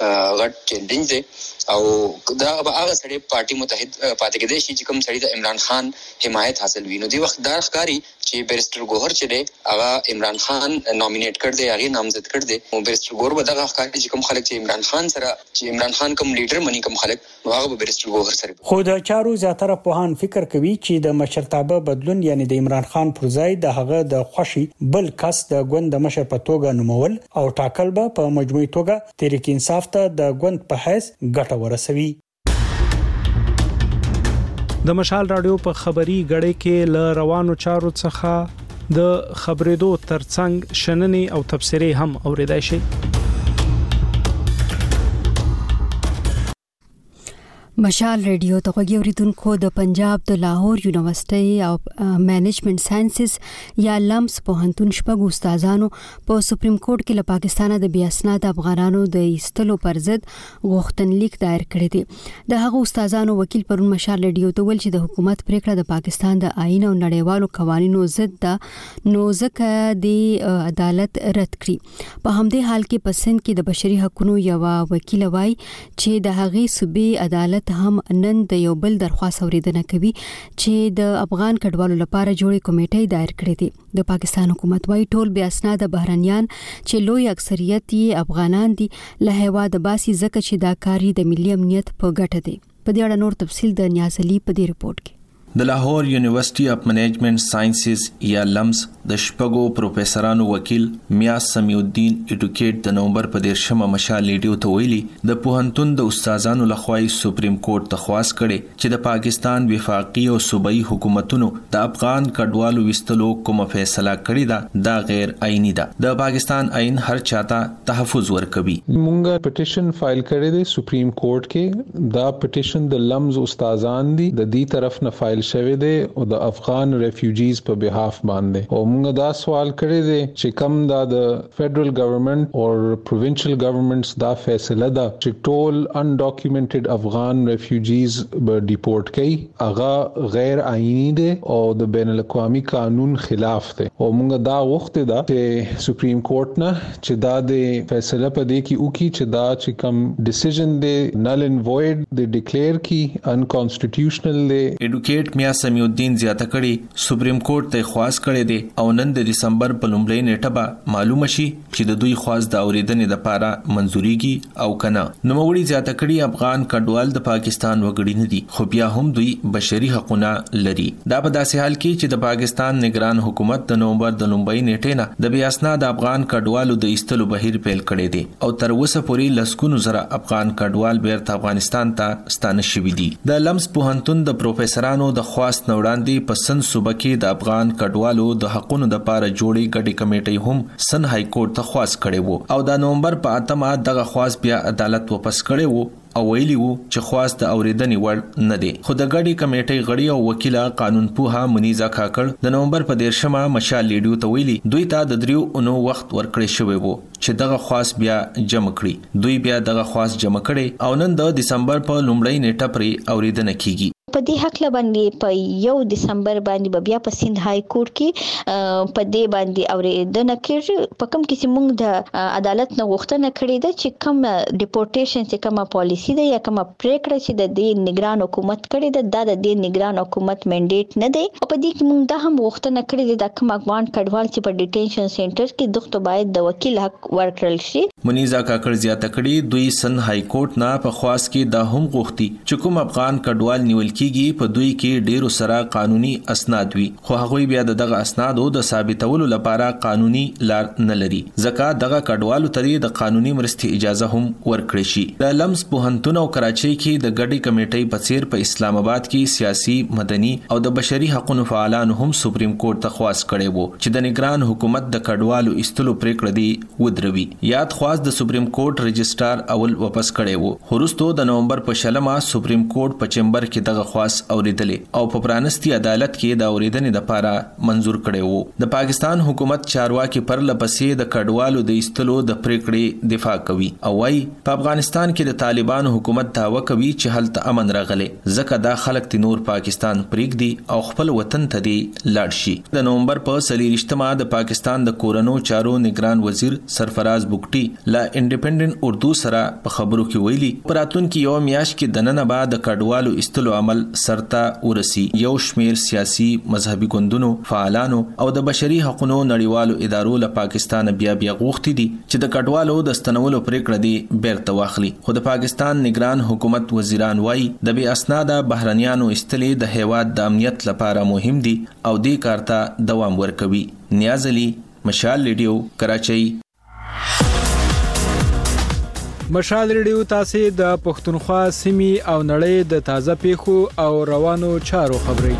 غټ چیلنج دی او دا هغه سړی پارټي متحد پاتې کېدل چې کوم سړی د عمران خان حمایت حاصل ویني دی وخت دار ښکاری چې بیرسټر ګوهر چې دی هغه عمران خان نومینیټ کړ دی هغه نامزد کړ دی او بیرسټر ګوهر به دغه ښکاری چې کوم خلک چې عمران خان سره چې عمران خان کوم لیډر منی کوم خلک هغه به بیرسټر ګوهر سره. خو د چارو زیاتره پوهان فکر کوي چې د مشرتابه بدلون ګوند یعنی د عمران خان پر ځای د هغه د خوشي بل کس د ګوند د مشر په توګه نومول او ټاکل به په مجموعي توګه تحریک انصاف ته د ګوند په حیث ګټه ورسوي. د مشال رادیو په خبري غړې کې ل روانو چارو څخه د خبرېدو ترڅنګ شننې او تبصرې هم اوریدای شي. مشال ریډیو ته غوږی اوریدونکو د پنجاب د لاهور یونیورسيټي او مینجمنت ساينسز یا لمس پوهنتون شپږ استادانو په سپریم کورټ کې له پاکستانه د بیا اسناد افغانانو د ایستلو پر ضد غوښتنلیک دایر کړی دی. د هغو استادانو وکیل پرون مشال ریډیو ته ویل چې د حکومت پریکړه د پاکستان د آئین او نړیوالو قوانینو ضد ده، نو ځکه د عدالت رد کړي. په همدې حال کې په سند کې د بشري حقوقو یو وکیل وایي چې د هغې صوبې عدالت هم نن د یو بل درخواست اوریدنه کوي چې د افغان کډوالو لپاره جوړې کمیټې دایر کړې دي. د پاکستان حکومت وايي ټول بیا اسناد بهرنیان چې لوی اکثریت یې افغانان دي له هیواده باسي ځکه چې دا کاری د ملي امنیت په ګټه دی. په دې اړه نور تفصیل د نیاز علي په دې رپورت کې. د لاهور یونیورسيټي اف منیجمنت ساينسز یا لمس د شپږو پروفیسورانو وکیل میا سمیع الدین اډوکیټ د نومبر په دیرشمه مشال لیډیو ته ویلي د پوهنتون د استادانو لخوا سپریم کورټ ته خواست کړي چې د پاکستان وفاقي او صوبایي حکومتونو د افغان کډوالو وستلو کومه فیصله کړې ده دا غیر آئینی ده. د پاکستان آئین هر چاته تحفظ ورکوي. مونږه پټیشن فایل کړی دی سپریم کورټ کې. دا پټیشن د لمز استادان دي د دې طرف نه فایل شوی دی او د افغان ریفیوجیز په بهاف باندې. او موږ دا سوال کړی دی چې کوم دا د فدرل ګورنمنت او پروینشل ګورنمنټس دا فیصله ده چې ټول انډاکومنټډ افغان ریفیوجیز به ډیپورټ کړي هغه غیر آئینی دی او د بین الاقوامي قانون خلاف دی. او موږ دا غوښتي ده چې سپریم کورټ نه چې دا د فیصله په دې کې وکړي چې دا چې کوم ډیسیژن دی نل اینڈ وایډ دی ډیکلیئر کی انکانسټیټیوشنل دی. اډوکیټ میا سمیع الدین زیاته کړي سپریم کورټ ته خواست کړي دي او نن د دسمبر په لومړۍ نیټه به معلومه شي چې د دوی خواست د اوریدنې لپاره منزوريږي او کنه. نو موړي زیاته کړي افغان کډوال د پاکستان وګړي نه دي خو بیا هم دوی بشري حقوقونه لري. دا په داسې حال کې چې د پاکستان نگران حکومت د نومبر د لومړۍ نیټې نه د بیا اسناد افغان کډوالو د ایستلو بهیر پیل کړي دي او تر اوسه پورې لسګونو زره افغان کډوال بیرته افغانستان ته ستانه شوي دي. د لمس پوهنتون د پروفیسورانو د خواست نوړاندې په سن صوبه کې د افغان کډوالو د حقوقو د لپاره جوړې ګډې کمیټې هم سن های کورټ ته خواست کړي وو او د نومبر په اتمه دغه خواست بیا عدالت واپس کړي وو او ویلی وو چې خواست د اوریدنې وړ نه دی. خو د ګډې کمیټې غړي او وکیل قانون پوها منیزا کاکړ د نومبر په دیرشمه مشال لیډیو ته ویلي دوی ته د دریو اونو وخت ورکړی شوی وو چې دغه خواست بیا جمع کړي. دوی بیا دغه خواست جمع کړي او نن د دسمبر په لومړۍ نیټه پرې اوریدنه کیږي. په دې حق باندې په یو دسمبر باندې بیا په سند های کورټ کې په دې باندې اوریدنه کیږي. په کوم کې چې موږ د عدالت نه غوښتنه کړې ده چې کوم ډیپورټیشن چې کومه پالیسی ده یا کومه پریکړه چې د دې نگران حکومت کړې ده دا د دې نگران حکومت منډیټ نه دی. او په دې کې موږ دا هم غوښتنه کړې ده کوم افغان کډوال چې په ډیټینشن سنټر کې دغه باید د وکیل حق ورکړل شي. منیزا کاکړ زیاته کړي دوی سن های کورټ نه په خواست کې دا هم غوښتي چې کوم افغان کډوال نیول کیږي په دوی کې ډیرو سره قانوني اسناد وي خو هغه بیا دغه اسنادو د ثابتولو لپاره قانوني لار نه لري ځکه دغه کډوالو ته د قانوني مرستې اجازه هم ورکړي شي. د لمس پوهنتون او کراچۍ کې د ګډې کمیټې په څیر په اسلام آباد کې سیاسي مدني او د بشري حقوقو فعالانو هم سپریم کورټ ته خواست کړي وو چې د نگران حکومت د کډوالو ایستلو پریکړه دی ودروي. یاد خواست د سپریم کورټ رجسترار اول واپس کړي وو. خورستو د نومبر په شلمه سپریم کورټ په چمبر کې دغه خواست اوریدلې او په پرانستی عدالت کې د اوریدنې لپاره منزور کړي وو. د پاکستان حکومت چارواکي پر لپسې د کډوالو د ایستلو د پریکړې دفاع کوي او وايي په افغانستان کې د طالبان حکومت دعوه کوي چې هلته امن راغلی ځکه دا خلک د نور پاکستان پریږدي او خپل وطن ته دی لاړ شي. د نومبر په څلوېښتمه د پاکستان د کورونو چارو نگران وزیر سرفراز بوګټي لا انډیپندنت اردو سره په خبرو کې ویلي پراتون کې یو میاش کې د نن بعد د کډوالو ایستلو عمل سرته ورسی. یو شمیر سیاسي مذهبي ګوندونو فعالانو او د بشري حقوقو نړیوالو ادارو له پاکستان بیا بیا غوښتي دي چې د کډوالو د ستنولو پریکړه دی بیرته واخلي. خو د پاکستان نگران حکومت وزیران وایي د بې اسناده بهرنیانو استلې د هیواد د امنیت لپاره مهم دي او دې کار ته دوام ورکوي. نیاز علي، مشال ریډیو، کراچۍ. مشال ریډیو تاسو د پښتونخوا سیمې او نړۍ د تازه پیښو او روانو چارو خبري.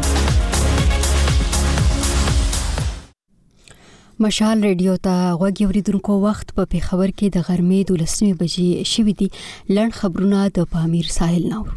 مشال ریډیو ته غوږی اوریدونکو وخت په پیښور کې د غرمې دولسمې بجې شوې دي. لړ خبرونه د پامیر ساحل نور.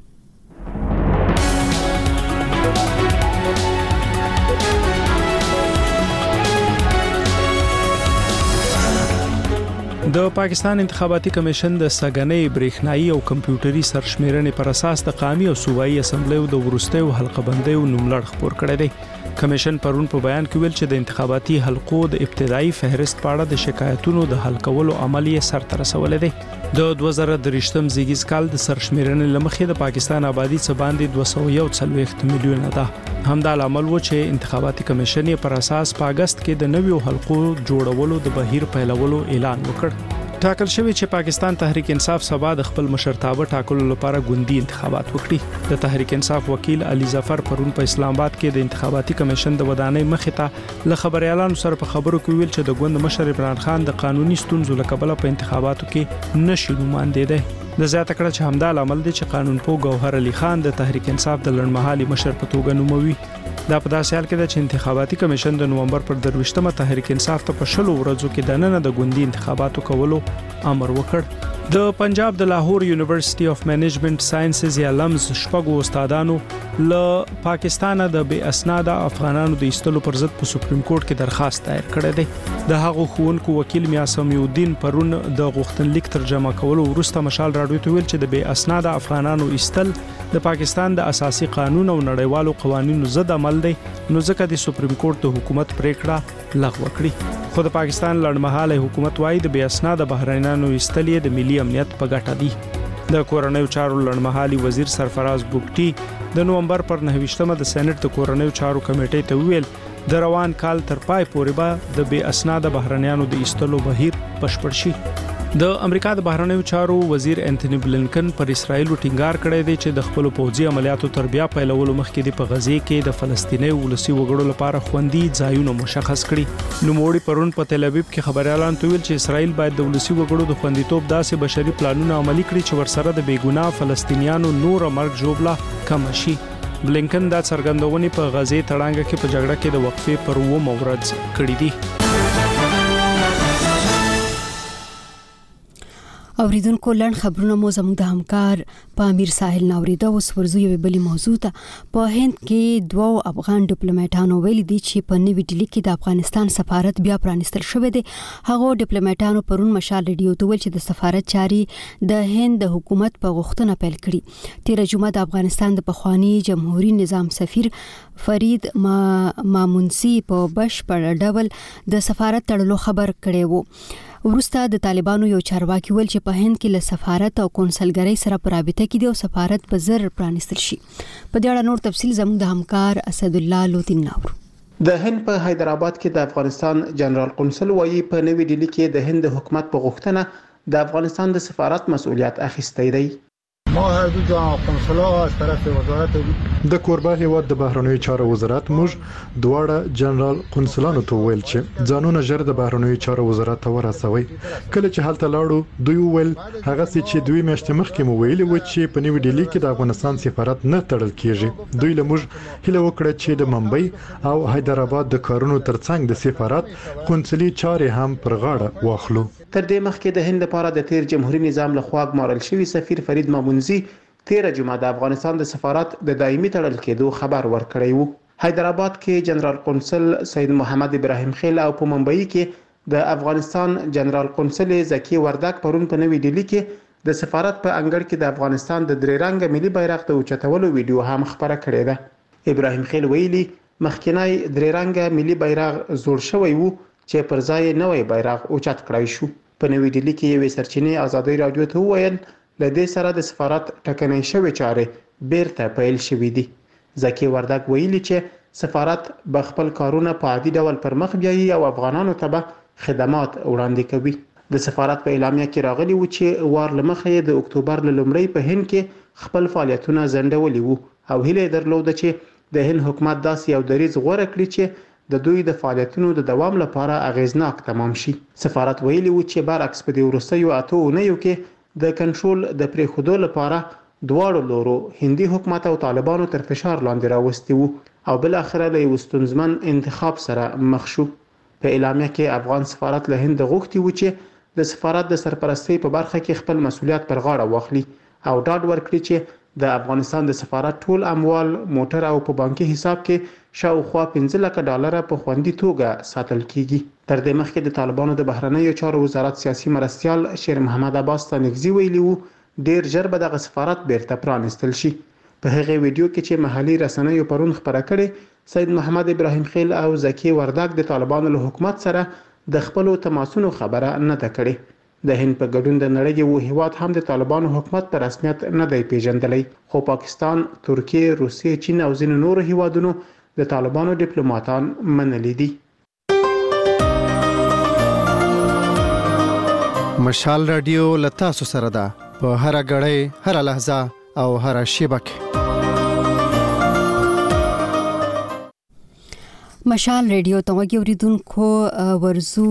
د پاکستان انتخاباتي کمیشن د سګنې برېښنايي او کمپیوټري سرشمیرنې پر اساس د قومي او صوبایي اسمبلیو د ورستیو حلقه بندیو نوملړ خبر کړی دی. کمیشن پرون په بیان کې ویل چې د انتخاباتي حلقو د ابتدایي فهرست په اړه د شکایتونو د حل کولو عمل یې سرته رسولی دی. د دوه زره درې زیږیز کال د سرشمیرنې لمخې د پاکستان آبادی څخه باندې دوه سوه یو څلوېښت میلیونه ده. همدا عمل و چې انتخاباتي کمیشن یې پر اساس په اگست کې د نویو حلقو جوړولو د بهیر پیلولو اعلان وکړ. ټاکل شوی چې پاکستان تحریک انصاف سبا د خپل مشرتابه ټاکلو لپاره ګوندی انتخابات وکړي. د تحریک انصاف وکیل علي ظفر پرون په اسلام آباد کې د انتخاباتي کمیشن د ودانۍ مخې ته له خبريالانو سره په خبرو کې ویل چې د ګوند مشر عمران خان د قانوني ستونزو لکبله په انتخاباتو کې نشي نوماندې ده. د زیاته کړه چې همدا عمل دی چې قانون پوه ګوهر علي خان د تحریک انصاف د لړمحالي مشر په توګه نوموي. دا په داسې حال کې ده چې انتخاباتي کمیشن د نومبر پر درويشتمه تحریک انصاف ته په شلو ورځو کې د نن د ګوندی انتخاباتو کولو امر وکړ. د پنجاب د لاهور یونیورسيټي اف مینجمنت ساينسز یا لمز شپږو استادانو له پاکستان د بې اسناده افغانانو د ایستلو پر ضد په سپریم کورټ کې درخواست دایر کړی دی. د هغو ښوونکو وکیل میا سمیع الدین پرون د غوښتنلیک ترجمه کولو وروسته مشال راډیو ته ویل چې د بې اسناده افغانانو ایستل د پاکستان د اساسي قانون او نړیوالو قوانینو ضد عمل دی، نو ځکه د سپریم کورټ د حکومت پریکړه لغوه کړي. خو د پاکستان لړمحاله حکومت وايي د بې اسناده بهرنیانو ایستل د ملي امنیت په ګټه دي. د کورنیو چارو لړمحالي وزیر سرفراز بوګټي د نومبر پر نهه د سېنات د کورنیو چارو کمیټې ته ویل د روان کال تر پای پورې به د بې اسناده بهرنیانو د ایستلو بهیر بشپړ شي. د امریکا د بهرنیو چارو وزیر انټونی بلنکن پر اسرایل ټینګار کړی دی چې د خپل پوځي عملیاتو تر بیا پیلولو مخکې د غزې کې د فلسطیني ولسی وګړو لپاره خوندي ځایونه مشخص کړي. نو موړي پرون په تل ابیب کې خبريالان ته ویل چې اسرایل باید د ولسی وګړو د خوندیتوب داسې بشري پلانونه عملي کړي چې ورسره د بیګناه فلسطینیانو نور مرګ جوړلا کم شي. بلنکن دا څرګندونې په غزې تړانګه کې په جګړه کې د وقفې پر و مورز کړې دي. اوریدونکو لړ خبرونه مو زموږ د همکار پامیر ساحل ناوریده اوس ورزو یو بلی موضوع ته. په هند کې دوه افغان ډیپلوماټانو ویلي دي چې په نوې ډیلی کې د افغانستان سفارت بیا پرانستل شوی دی. هغه ډیپلوماټانو پرون مشال ریډیو ته ویل چې د سفارت چاري د هند د حکومت په غوښتنه پیل کړي. تیر جمعه د افغانستان د پخوانی جمهوریت نظام سفیر فرید ما مامونسی په بشپړ ډول د سفارت تړلو خبر کړی وو. ورسته د طالبانو یو چارواکي ول چې په هند کې له سفارت او کونسلګرۍ سره په رابطه کې دی او سفارت به زر پرانستل شي. په دې اړه نور تفصیل زموږ د همکار اسد الله لوتین ناور. د هند په حیدرآباد کې د افغانستان جنرال قونسل وایي په نوې ډیلی کې د هند حکومت په غوښتنه د افغانستان د سفارت مسؤلیت اخیستی دی. ما هر دو جان قنصلا از طرف وزارت د کوربه هیواد د بهرنیو چارو وزارت موږ دواړه جنرال قونسلانو ته ویل چې ځانونه ژر د بهرنیو چارو وزارت ته ورسوي. کله چې حالت لاړو دوی ویل هغه چې دوی میاشتې مخکې مو ویلي و چې په نیو ډیلی کې د افغانستان سفارت نه تړل کیږي. دوی له موږ هیله وکړه چې د ممبئی او حیدرآباد د کارونو ترڅنګ د سفارت قونسلي چارې هم پر غاړه واخلو. تر دې مخکې د هند لپاره د تیر جمهوریت نظام لخوا ګمارل شوی سفیر فرید مامونسی تیر جمعه د افغانستان د سفارت د دایمي تړل کېدو خبر ورکړی وو. حیدرآباد کې جنرال قونسل سید محمد ابراهیم خیل او په ممبئی کې د افغانستان جنرال قونسل زکی وردک پرون په نوې ډیلی کې د سفارت په انګړ کې د افغانستان د درې رنګه ملي بیرغ د اوچتولو ویډیو هم خبره کړې ده. ابراهیم خیل ویلي مخکینی درې رنګه ملي بیرغ زوړ شوی وو چې پر ځای نوې بیرغ اوچت کړی شو. په نوې ډیلی کې یوې سرچینې ازادي رادیو ته وویل لدې سره د سفارت ټکنۍ شوې چارې بیرته پیل شوې دي. زکی وردک ویلي چې سفارت به خپل کارونه په عادي ډول پر مخ بیایي او افغانانو ته به خدمات وړاندې کوي. د سفارت په اعلامیه کې راغلی و چې وار لمخې د اکتوبر له لومړۍ په هند کې خپل فعالیتونه ځنډولي وو او هیله درلوده چې د هند حکومت داسې یو دریځ غوره کړي چې د دوی د فعالیتونو د دوام لپاره اغیزناک تمام شي. سفارت ویلي و چې برعکس په دې وروستیو اته اونیو کې د کنټرول د پریښودو لپاره دواړو لورو هندي حکومت او طالبانو تر فشار لاندې راوستي وو او بل اخره له یو ستونزمن انتخاب سره مخ شو. په اعلامیه کې افغان سفارت له هند غوښتي و چې د سفارت د سرپرستی په برخه کې خپل مسولیت پر غاړه واخلي او ډاډ ورکړي چې د افغانستان د سفارت ټول اموال، موټر او په بانکي حساب کې شاوخوا پنځه لک ډالر په خوندي توګه ساتل کیږي. تر دې مخکې د طالبانو د بهرنیو چارو وزارت سیاسي مرستیال شیر محمد عباس تنگزی ویلي وو ډیر ژر به دغه سفارت بیرته پرانستل شي. په هغه ویډیو کې چې محلي رسنیو پرون خبره کړې، سید محمد ابراهیم خیل او زکی وردک د طالبانو له حکومت سره د خپل تماسونو خبره نه ده کړې. د هند په ګډون د نړۍ یو هیواد هم د طالبانو حکومت په رسمیت نه دی پیژندلی، خو پاکستان، ترکیه، روسیه، چین او ځینو نورو هیوادونو د طالبانو ډیپلوماټان منلي دي. مشال رادیو لتاسو سره ده په هر غړې، هر لحظه او هر شیبه کې. مشال ریډیو ته وګورئ اوریدونکو ورزو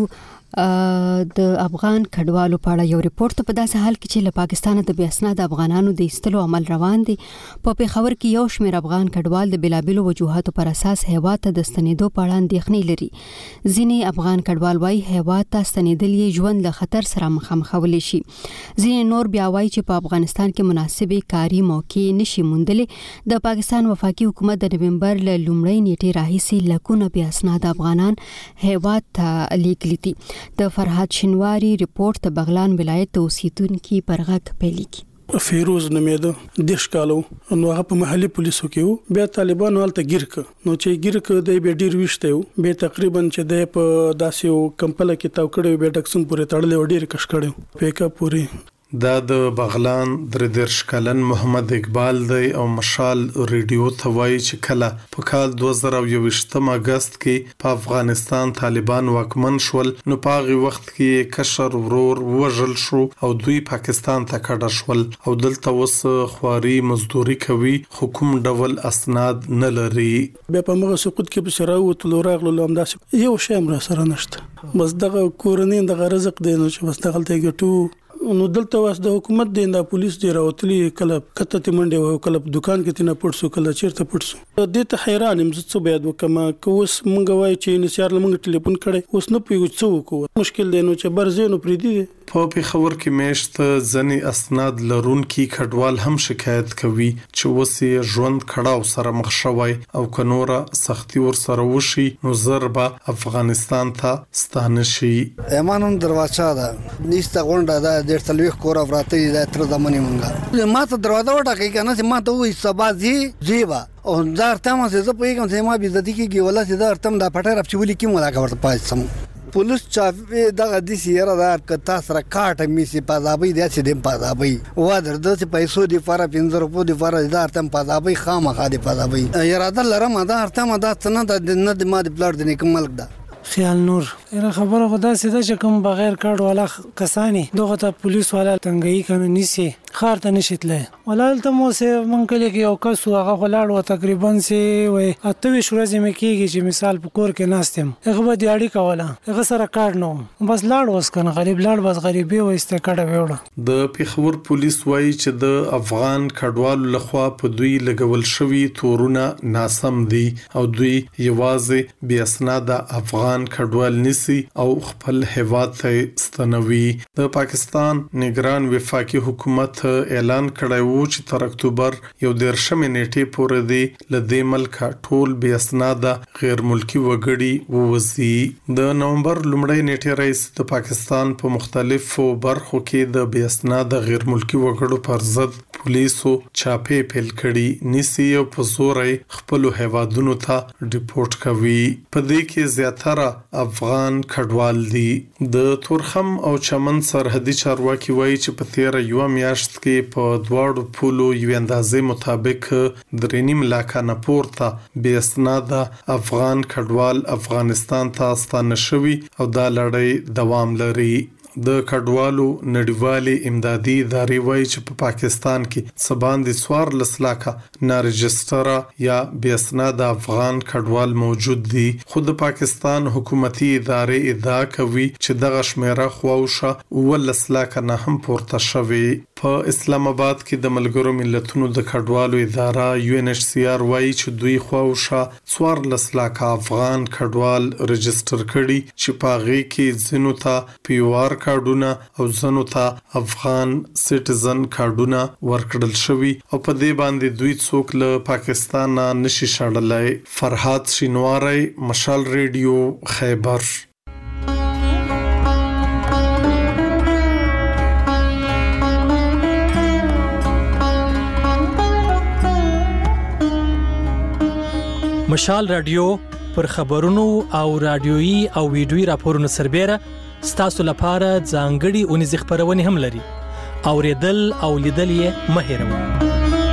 د افغان کډوالو په اړه یو ریپورت په داسې حال کې چې له پاکستانه د بې اسناد افغانانو د ایستلو عمل روان دی. په پیښور کې یو شمېر افغان کډوال د بېلابېلو وجوهاتو پر اساس هیواد ته د ستنېدو په اړه اندېښنې لري. ځینې افغان کډوال وایي هیواد ته ستنېدل یې ژوند له خطر سره مخامخولی شي. ځینې نور بیا وایي چې په افغانستان کې مناسبې کاري موقعې نشي موندلې. د پاکستان وفاقي حکومت د نومبر له لومړۍ نیټې راهیسې لکونه بې اسناد افغانان هیواد ته لیږلي دي. د فرهاد شینواری ریپورت د بغلان ولایت اوسیدونکو پرغک پیلیږي. فیروز نمیده دیش کالو نو هغه په محلي پولیسو کې وو، بیا طالبانو هلته ګیر ک نو چې ګیر ک د به ډیر وشته وو، به تقریبا چې د په داسې کمپله کې تاو کړو، به ډکسون پورې تړلې ډیر کش کړو پیکا پوری. دا د بغلان درې کلن محمد اقبال دی او مشال ریډیو ته وایي چې کله په کال دوه زره یوویشتم اگست کې په افغانستان طالبان واکمن شول، نو په هغه وخت کې کشر ورور وژل شو او دوی پاکستان ته کډه شول او دلته اوس خواري مزدوري کوي، خو کوم ډول اسناد نه لري. بیا په موږ سقوط کې په سراو تل راغلو لامداس یو شی مر سره نشته، بس دغه کورنۍ دغه رزق دی نو چې بس دغه ته ګټو. نو دلته واس د حکومت دی د پولیس دی راوتلی، کله کته ته منډه و، کله دکان کې تنه پټسو، کله چیرته پټسو. دې ته حیران يم څه بیا وکما کوس مونږ وای چې نسیار لمنګ ټلیفون کړي اوس نه پیو څه وکړو، مشکل دی نو چې برزینو پری دی. په پیښور کې میشت ځنی اسناد لرونکي کډوال هم شکایت کوي چې وسې ژوند کړهو سره مخ شوی او کنوره سختي ور سره وشي نو ضربه افغانستان ته ستانه شي. ایمانون دروازه ده نيسته غونډه ده د تلويخ کور افراطي د تر زماني مونږه ما ته دروازه وټاکي کنه چې ما ته وې سبازي جیبا او دا ارتم زه په یوه کې ما بي زدي کې ولا چې دا ارتم دا پټه رپ چولي کې مولا کا ورته پاتم پولیس چا دغه د سیاره دا کتا سره کاټه میسي پازابي د چې د پازابي و در د پیسو دی فار پنځه روپو دی فار دا ارتم پازابي خامخا دی پازابي اراده لرم دا ارتم دا څنګه د نه د ما د پلار د نیک ملک دا خیال نور ایره خبره خدا سیده چې کوم بغیر کارت والا کسانی دغه ته پولیس والا تنګي کنه نيسي خار ته نشیتله ولال ته مو سه مونږ کې یو کس هغه ولاړ و تقریبا سي وي اته وی شورزي مې کېږي چې مثال په کور کې ناستم هغه به دیاړي کوله هغه سره کارت نو بس لاړ وس کنه غریب لاړ بس غریبي وسته کډه وړه. د پیښور پولیس وایي چې د افغان کډوالو لخوا په دوی لګول شوی تورونه ناسم دي او دوی یوازې بیا اسناد افغان کډوال نسی او خپل هیواد ته ستنوي. د پاکستان نگران وفاقي حکومت اعلان کړی و چې تر اکتوبر یو دیرشمې نیټې پورې دی لدې ملک ټول بې اسناده غیر ملکی وګړي ووزي. د نومبر لومړۍ نیټې رئیس د پاکستان په مختلفو برخو کې د بې اسناده غیر ملکی وګړو پر ضد پولیسو چاپې پیل کړي نیسی او په زور خپل هیوادونو ته ډیپورټ کوي. په دې کې زیاتره افغان کډوال دي. د تورخم او چمن سرحدي چارواکي وایي چې په تیر یو میاشت کې په دواړو پولو یو اندازې مطابق درې نیم لاکه نه پورته بې اسناده افغان کډوال افغانستان ته ستانه شوي او دا لړۍ دوام لري. د کډوالو نړیوالې امدادي ادارې وایي چې په پاکستان کې څه باندې څوارلس لاکه نارجسټره یا بې اسناده افغان کډوال موجود دي، خو د پاکستان حکومتي ادارې ادعا کوي چې دغه شمیره خواوشه اوولس لاکه نه هم پورته شوي. په اسلام آباد کې د ملګرو ملتونو د کډوالو اداره یو ان ایچ سی آر وایي چې دوی خواوشه څوارلس لاکه افغان کډوال رجستر کړي چې په هغې کې ځینو ته پی او آر کارډونه او ځینو ته افغان سټیزن کارډونه ورکړل شوي او په دې باندې دوی څوک له پاکستان نه نشي شړلای. فرحات شینواری، مشال ریډیو، خیبر. مشال رادیو پر خبرونو او رادیويي او ویډیويي راپورونو سربېره ستاسو لپاره ځانګړي اونیز خبرونه هم لري. اوریدل او لیدل یې مه هېروئ.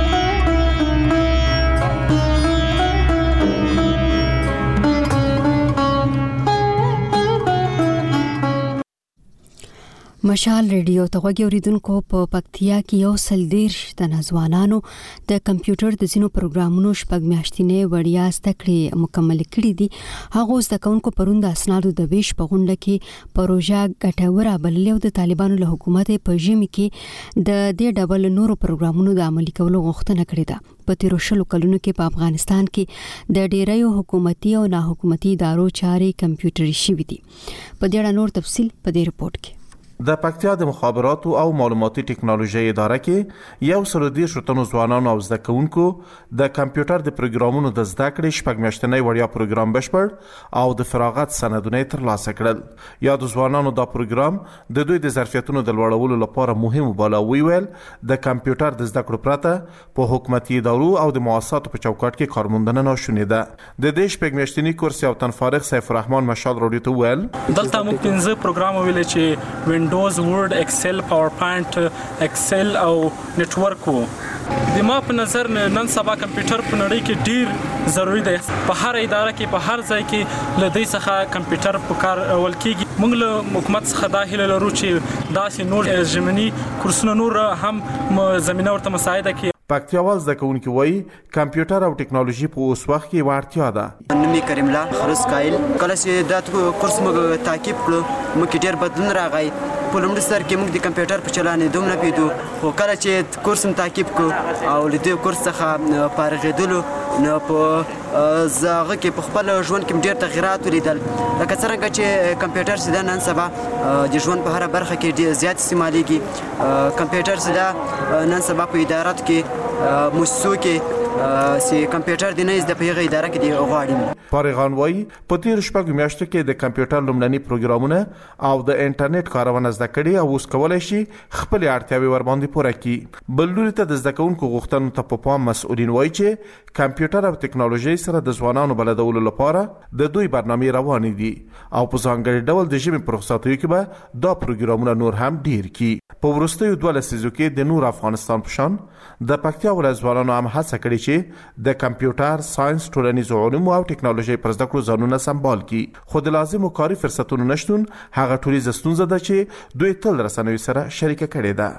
مشال ریډیو ته غوږی اوریدونکو په پکتیا کې یو سل دیرش تنه ځوانانو د کمپیوټر د ځینو پروګرامونو شپږ میاشتنې وړیا زده کړې مکمل کړې دي. هغه زده کوونکو پرون د اسنادو د ویش په غونډه کې پروژه ګټوره بللې او د طالبانو له حکومت په ژمي کې د دې ډبل نورو پروګرامونو د عملي کولو غوښتنه کړې ده. په تیرو شلو کلونو کې په افغانستان کې د ډیریو حکومتي او ناحکومتي ادارو چارې کمپیوټري شوې دي. په دې اړه نور تفصیل په دې رپورت کې. د پکتیا د مخابراتو او معلوماتي ټکنالوژي اداره کې یو سل دیرش تنو ځوانانو او زده کوونکو د کمپیوټر د پروګرامونو د زده کړې شپږ میاشتنۍ وړیا پروګرام بشپړ او د فراغت سندونه ترلاسه کړل. یا د ځوانانو دا پروګرام د دوی د ظرفیتونو د لوړولو لپاره مهم بالا ویل د کمپیوټر د زده کړو پرته په حکومتي ادارو او د مؤسساتو په چوکاټ کې کارموندنه ناشونې ده. د دې شپږ میاشتنۍ کورس یو تن فارغ سیف الرحمن مشال رادیو ته ویل دلته موږ پنځه پروګرام ویل چې وینډوز، ورډ، ایکسل، پاورپوینټ، ایکسل او نتورک وو. د ما په نظر نن سبا کمپیوټر په نړۍ کې ډیر ضروری دی. په هر اداره کې په هر ځای کې لدی څخه کمپیوټر په کار اول کېږي. موږ له حکومت څخه دا هیله لرو چې داسې نور ژمنی کورسونه نور هم زمينه ورته مساعده کړي. پکتیاوال زده کوونکي وایي کمپیوټر او ټکنالوژي په اوس وخت کې وړتیا ده. نومي کریم الله خرس قایل کله چې دا کورس موږ تعقیب کړو موږ ډیر بدلون راغی. په لومړي سر کې موږ د کمپیوټر په چلانې دومره پیدو خو کله چې کورس هم تعقیب کړو او له دې کورس څخه فارغېدلو نو په زاغه کې په خپل ژوند کې ډېر تغیرات ولیدل. لکه څنګه چې کمپیوټر سیده نن سبا د ژوند په هر برخه کې ډېر زیات استعمالېږي. کمپیوټر سیده نن سبا په ادارات کې مؤسسو کې سی کمپیوټر د نه د پیغه اداره کې دی غواړي. فارغان وایي په تیر شپږ میاشتو کې د کمپیوټر لومړني پروګرامونه او د انټرنیټ کارونه زده کړي او اوس کولای شي خپل اړتیاوې ور باندې پوره کړي. بل لوري ته د زده کوونکو غوښتنو ته په پام مسؤلین وایي چې کمپیوټر او ټکنالوژي سره د ځوانانو بلدولو لپاره د دوی برنامې روانې دي او په ځانګړي ډول د ژمي په رخصتیو کې به دا پروګرامونه نور هم ډیر کړي. په وروستیو دوه لسیزو کې د نور افغانستان په شان د پکتیا ولایت ځوانانو هم هڅه کړې چې د کمپیوټر، ساينس، ټولنیزو علومو او ټکنالوژي پر زده کړو ځانونه سمبال کړي. خو د لازمو کاري فرصتونو نشتون هغه ټولیزه ستونزه ده چې دوی تل رسنوي سره شریکه کړې ده.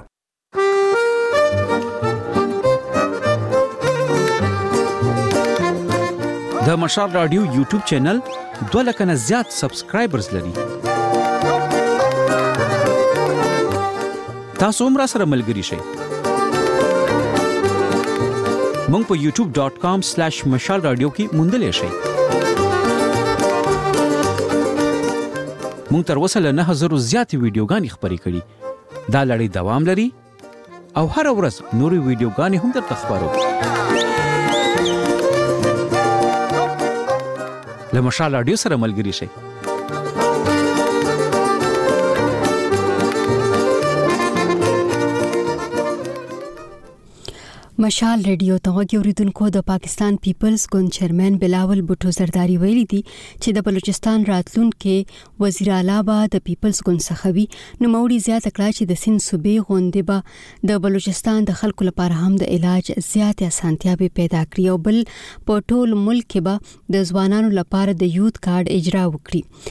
د مشال رادیو یوټیوب چینل دوه لک نه زیات سبسکرایبرز لري. تاسو هم را سره ملګري شئ. مونږ په یوټیوب ډاٹ کام سلیش مشال رادیو کې موندلې شئ. مونږ تر اوسه له نه هزارو زیاتې ویډیوګانې خپرې کړي. دا لړۍ دوام لري او هر ورځ نورې ویډیوګانې هم درته خپرو. له مشال رادیو سره ملګري شئ. مشال ریډیو ته غوړیدونکو د پاکستان پیپلز ګوند چیرمن بلاول بوټو زرداری ویلي دي چې د بلوچستان راتلونکو وزیر اعلی به د پیپلز ګوند څخه وي نو موري زیاته کړه چې د سین صوبې غونډې به د بلوچستان د خلکو لپاره هم د علاج زیاتې اسانتیاوې پیدا کړي او بل په ټول ملک کې به د ځوانانو لپاره د یوت کارت اجرا وکړي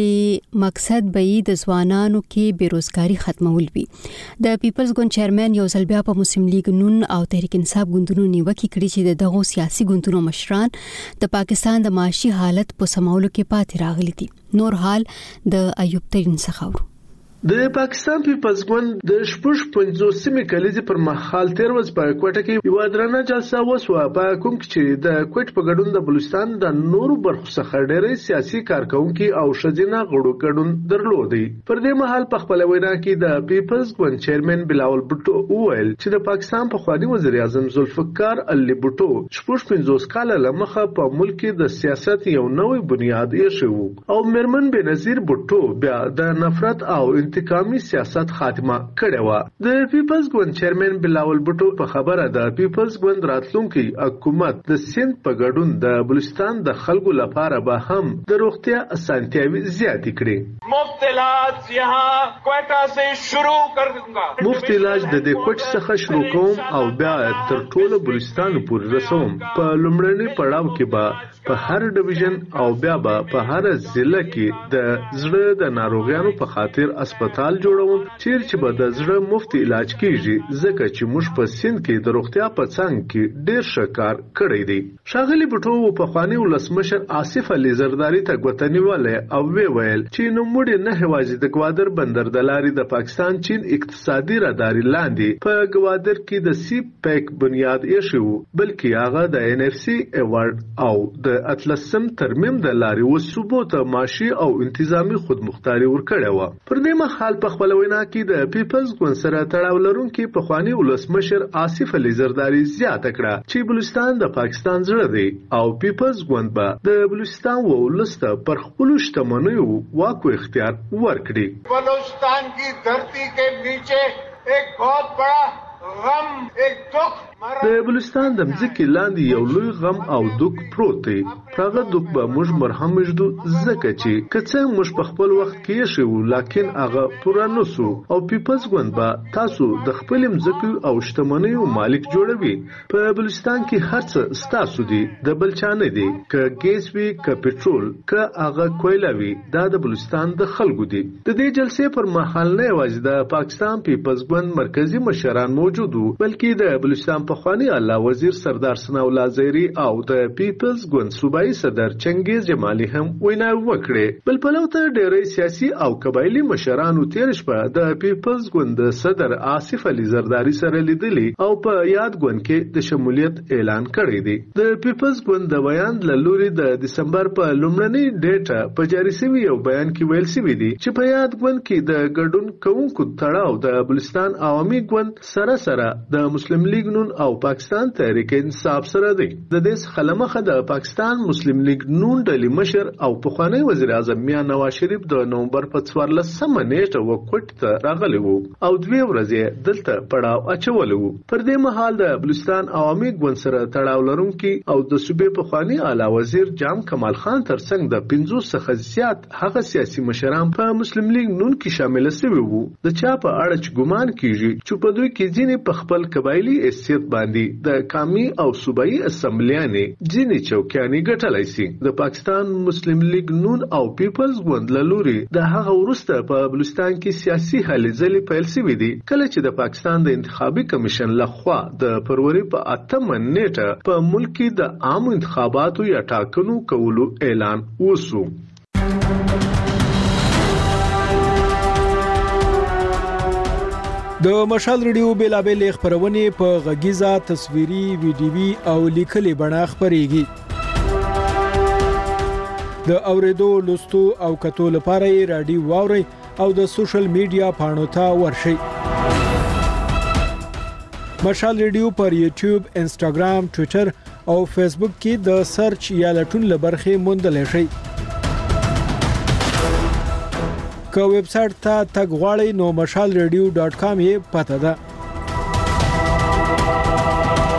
چې مقصد به یې د ځوانانو کې بیروزګاری ختمول وي. د پیپلز ګوند چیرمن یو ځل بیا په مسلم لیگ نون او انصاف ګوندونو نیوکه کړې چې د دغو سیاسي ګوندونو مشران د پاکستان د معاشي حالت په سمولو کې پاتې راغلي دي. نور حال د ایوب ترین څخه ورو. د پاکستان پیپلز ګوند د شپږ پنځوسمې کلیزې پر مهال تیر ورځ په کوټه کې یو درنه جلسه وشوه په کوم کې چې د کوټ په ګډون د بلوچستان د نورو برخو څخه ډېرې سیاسي کارکونکو او شذینه غړو ګډون درلودي. پر دې مهال په خپل وینا کې د پیپلز ګوند چیرمن بلاول بوټو وویل چې د پاکستان په خواني وزیر اعظم ذوالفقار علي بوټو شپږ پنځوس کاله لمخه په ملک کې د سیاست یو نوې بنیاد ایښی او مرمن بنظیر بوټو بیا د نفرت او انتقامي سیاست خاتمه کړې و. د پیپلز ګوند چیرمن بلاول بوټو په خبره د پیپلز ګوند راتلونکي حکومت د سند په ګډون د بلوچستان د خلکو لپاره به هم د روغتیا اسانتیاوي زیاتې کړي. مفت علاج یہاں کوئٹہ سے شروع کر دونگا. مفت علاج د دې کوټ څخه شروع کوم او بیا تر ټولو بلوچستان پورې رسوم. په لومړني پړاو کې به په هر ډیویژن او بیا به په هر ضلع کې د زړه د ناروغانو په خاطر هسپتال جوړوم چیر چې به د زړه مفت علاج کیږي ځکه چې موږ په سند کې د روغتیا په څنګ کې ډیر ښه کار کړی دی. ښاغلي بوټو په خواني ولسمشر آصف علي زرداری ته غوښتنې او وی ویل چې نو موږ نه هواجی د ګوادر بندر د لارې د پاکستان چین اقتصادي راداري لاندې په ګوادر کې د سی پیک بنیاد ایښو بلکې هغه د ان اف سی ایوارډ او د اتلسم ترمیم د لارې وسوبو ته معاشي او انتظامی خودمختاري ورکړې و. پر دې مهال په خپل وینا کې د پیپلز ګوند سره تړاو لرونکي په خواني ولسمشر آصف علي زرداری زیاته کړه چې بلوچستان د پاکستان زړه دی او پیپلز ګوند به د بلوچستان ولسته پر خپل شتمنیو واکو اختیار ورکړي. بلوچستان کی دھرتی کے نیچے ایک بہت بڑا غم ایک دکھ د بلوچستان د مځکې لاندې یو لوی غم او دک پروت دی. هغه دک به موږ مرهم وژدو ځکه چې که څه موږ په خپل وخت کې شو لکن هغه پوره نسو او پیپلز ګوند به تاسو د خپل مځکې او شتمنیو مالک جوړوي. په بلوچستان کې هر څه ستاسو دي د بل چا نه دي. که ګیس وي که پټرول که هغه کویلا وي دا د بلوچستان د خلکو دي. د دې جلسې پر مهال نه یوازې د پاکستان پیپلز ګوند مرکزی مشران موجود وو بلکې د بلوچستان په خواني الله وزیر سردار ثناءالله زیری او د پیپلز ګوند صوبایي صدر چنګیز جمالي هم وینا وکړه. بل په لور ته ډېری سیاسي او قبایلی مشرانو تیر شپه د پیپلز ګوند صدر آصف علي زرداری سره لیدلی او په یاد ګوند کې د شمولیت اعلان کړی دی. د پیپلز ګوند د بیان له لوري د دسمبر په لومړنۍ ډیټه په جاري شوی یو بیان کې ویل شوی دی چې په یاد ګوند کې د ګډون کوونکو تړاو د بلوچستان عوامي ګوند سره سره د مسلم لیگ نون او پاکستان تحریک انصاف سره دی. د دې څخه لمخه د پاکستان مسلم لیگ نون ډلې مشر او پخوانی وزیر اعظم میاں نواز شریف د نومبر په څوارلسمه نیټه وکټ ته راغلی وو او دوی ورځې دلته پړاو اچولی وو. پر دې مهال د بلوچستان عوامي ګوند سره تړاو لرونکي او د صوبې پخوانی اعلی وزیر جام کمال خان ترڅنګ د پنځوس څخه زیات هغه سیاسي مشران په مسلم لیگ نون کې شامل شوي وو. د چا په اړه چې ګمان کیږي چې په دوی کې ځینې په خپل قبایلی حیثیت باندې د قومي او صوبایي اسمبلیانې ځینې چوکیانې ګټلای شي. د پاکستان مسلم لیگ نون او پیپلز ګوند له لوري د هغه وروسته په بلوچستان کې سیاسي هلې ځلې پیل شوې دي کله چې د پاکستان د انتخابي کمیشن لخوا د فروری په اتمه نیټه په ملک کې د عام انتخاباتو یا ټاکنو کولو اعلان وشو. د مشال ریډیو بیلابل خبرونه په غږیزه تصویري ویډیوي او لیکلي بڼه خبريږي. د اوریدو لوستو او کتو لپاره رادیو واوري او د سوشل میډیا پاڼو ته ورشي. مشال ریډیو پر یوټیوب، انستګرام، ټوئیټر او فیسبوک کې د سرچ یا لټون لبرخه موندل شي. که ویب سټ ته تګ غواړئ نو مشال ریډیو ډاټ کام یې پته ده.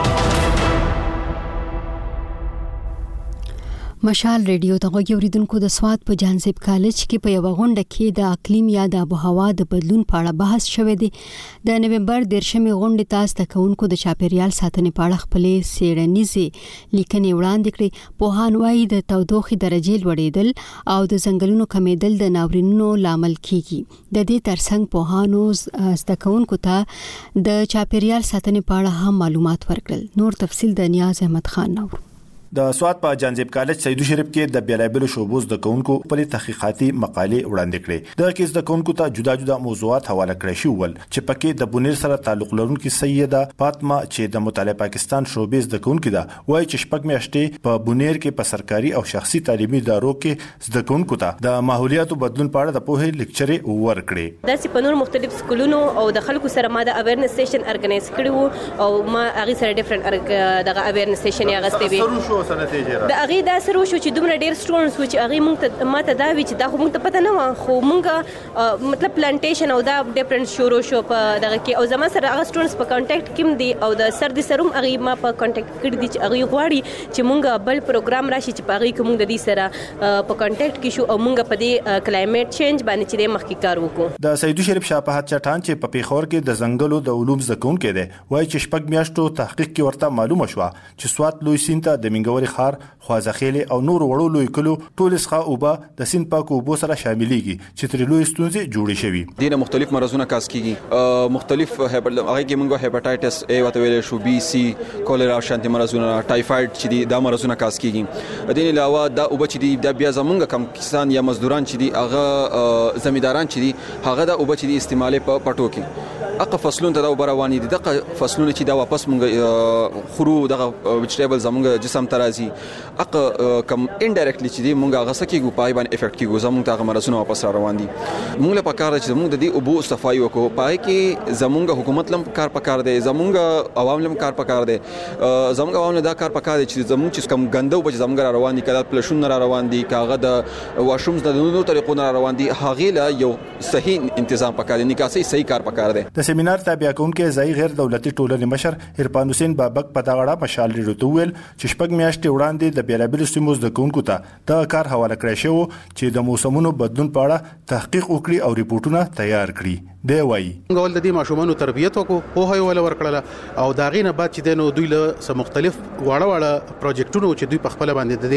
مشال ریډیو ته غوږی اوریدونکو د سواد په جانزیب کالج کې په یو غونډه کې د اقلیم یا د آبهوا د بدلون په اړه بحث شوی دی. د نومبر دیرشمې غونډې ته ستکونکو د چاپیریال ساتنې په اړه خپلې څېړنیزې لیکنې وړاندې کړې. پوهان وایي د تودوخې درجې لوړېدل او د ځنګلونو کمیدل د ناورینونو لامل کیږي. د دې ترڅنګ پوهانو ستکونکو ته د چاپیریال ساتنې په اړه هم معلومات ورکړل. نور تفصیل د نیاز احمد خان نور. د سواد په جانزیب کالج سیدو شریف کې د بیلابل شوبوز د کونکو په تحقیقاتي مقالې وړاندې کړې. د کیس د کونکو ته جدا جدا موضوعات حواله کړې شو ول چې پکې د بونیر سره تعلق لرونکي سیده فاطمه چې د مطالعه پاکستان شوبیز د کونکو ده وایي چې شپږ میاشتې په بونیر کې په سرکاري او شخصي تعلیمي ادارو کې د کونکو ته د ماحولیاتو بدلون په اړه د پوهې لیکچرې ورکړې. د سپنور مختلف سکولونو او د خلکو سره ما د اویرنس سیشن ارګنایز کړو او ما هغه سره ډیفرنٹ دغه اویرنس سیشن یې غستې وي. د هغه دا سره شو چې دومره ډیر سټوډنټس و چې هغه مونږ ته ماته دا وی چې دا خو مونږ ته پته نه و خو مونږ مطلب پلانټیشن او دا ډیفرنٹ شروع شو په دغه کې او زما سره هغه سټوډنټس په کانټیکټ کې دي او د سر د سروم هغه ما په کانټیکټ کړی دي چې هغه غواړي چې مونږ بل پروګرام راشي چې په هغه کې مونږ د دې سره په کانټیکټ کې شو او مونږ په دې کلایمټ چینج باندې چې د مخکې کار وکړو. د سیدو شریف شاپهات چټان چې په پیښور کې د ځنګلو د علوم زکون کې دی وایي چې شپږ میاشتو تحقیق کې ورته معلومه شو چې سوات لوی سینته د منګوري خار خوازخېل او نور وړو لوی کلو ټول څخه اوبه د سین پاکو اوبو سره شاملېږي چې تر لوی ستونزې جوړې شوي. دینه مختلف مرزونه کاس کیږي مختلف هغه کې موږ هپاتایټس ای وته ویل شو بي سي کولرا شانتي مرزونه ټایفاید چې دي دا مرزونه کاس کیږي. دین علاوه دا اوبه چې دي د بیا زمونږ کم کسان یا مزدوران چې دي هغه زمیداران چې دي هغه دا اوبه چې دي استعمال په پټو کې اقا فصلون ته دا وبرواني دي دغه فصلونه چې دا واپس مونږ خورو دغه ویجټیبل زمونږ جسم ترازي اقا کم انډایرکټلی چې دی مونږ هغه سکیږو پای باندې افیکټ کیږو زمونږ ته هغه مرزونه واپس را روان دي. مونږ له پکاره چې زمونږ د دې اوبو صفایي وکړو پای کې زمونږ حکومت لم کار پکار دی زمونږ عوام لم کار پکار دی زمونږ عوام له دا کار پکار دی چې زمونږ چې کم ګندو بچ زمونږ را روان دي کله پلشون را روان دي کاغه د واشرومز د نورو طریقو را روان دي هغه له یو صحیح تنظیم پکار دی نکاسي صحیح کار پکار دی. د سیمینار تابع کونکي ځای غیر دولتي ټولنې مشر عرفان حسین بابک په دغه اړه مشال لري ویل چې شپږ میاشتې وړاندې د بیلابل سیمو د کونکو ته دا کار حواله کړی شو چې د موسمونو بدلون په اړه تحقیق وکړي او ریپورتونه تیار کړي. دی وایي غول د دې ماشومانو تربیت وکړو په هغه ول ورکړله او دا غینه بعد چې دنو دوی له سم مختلف واړه واړه پروجیکټونو چې دوی په خپل باندې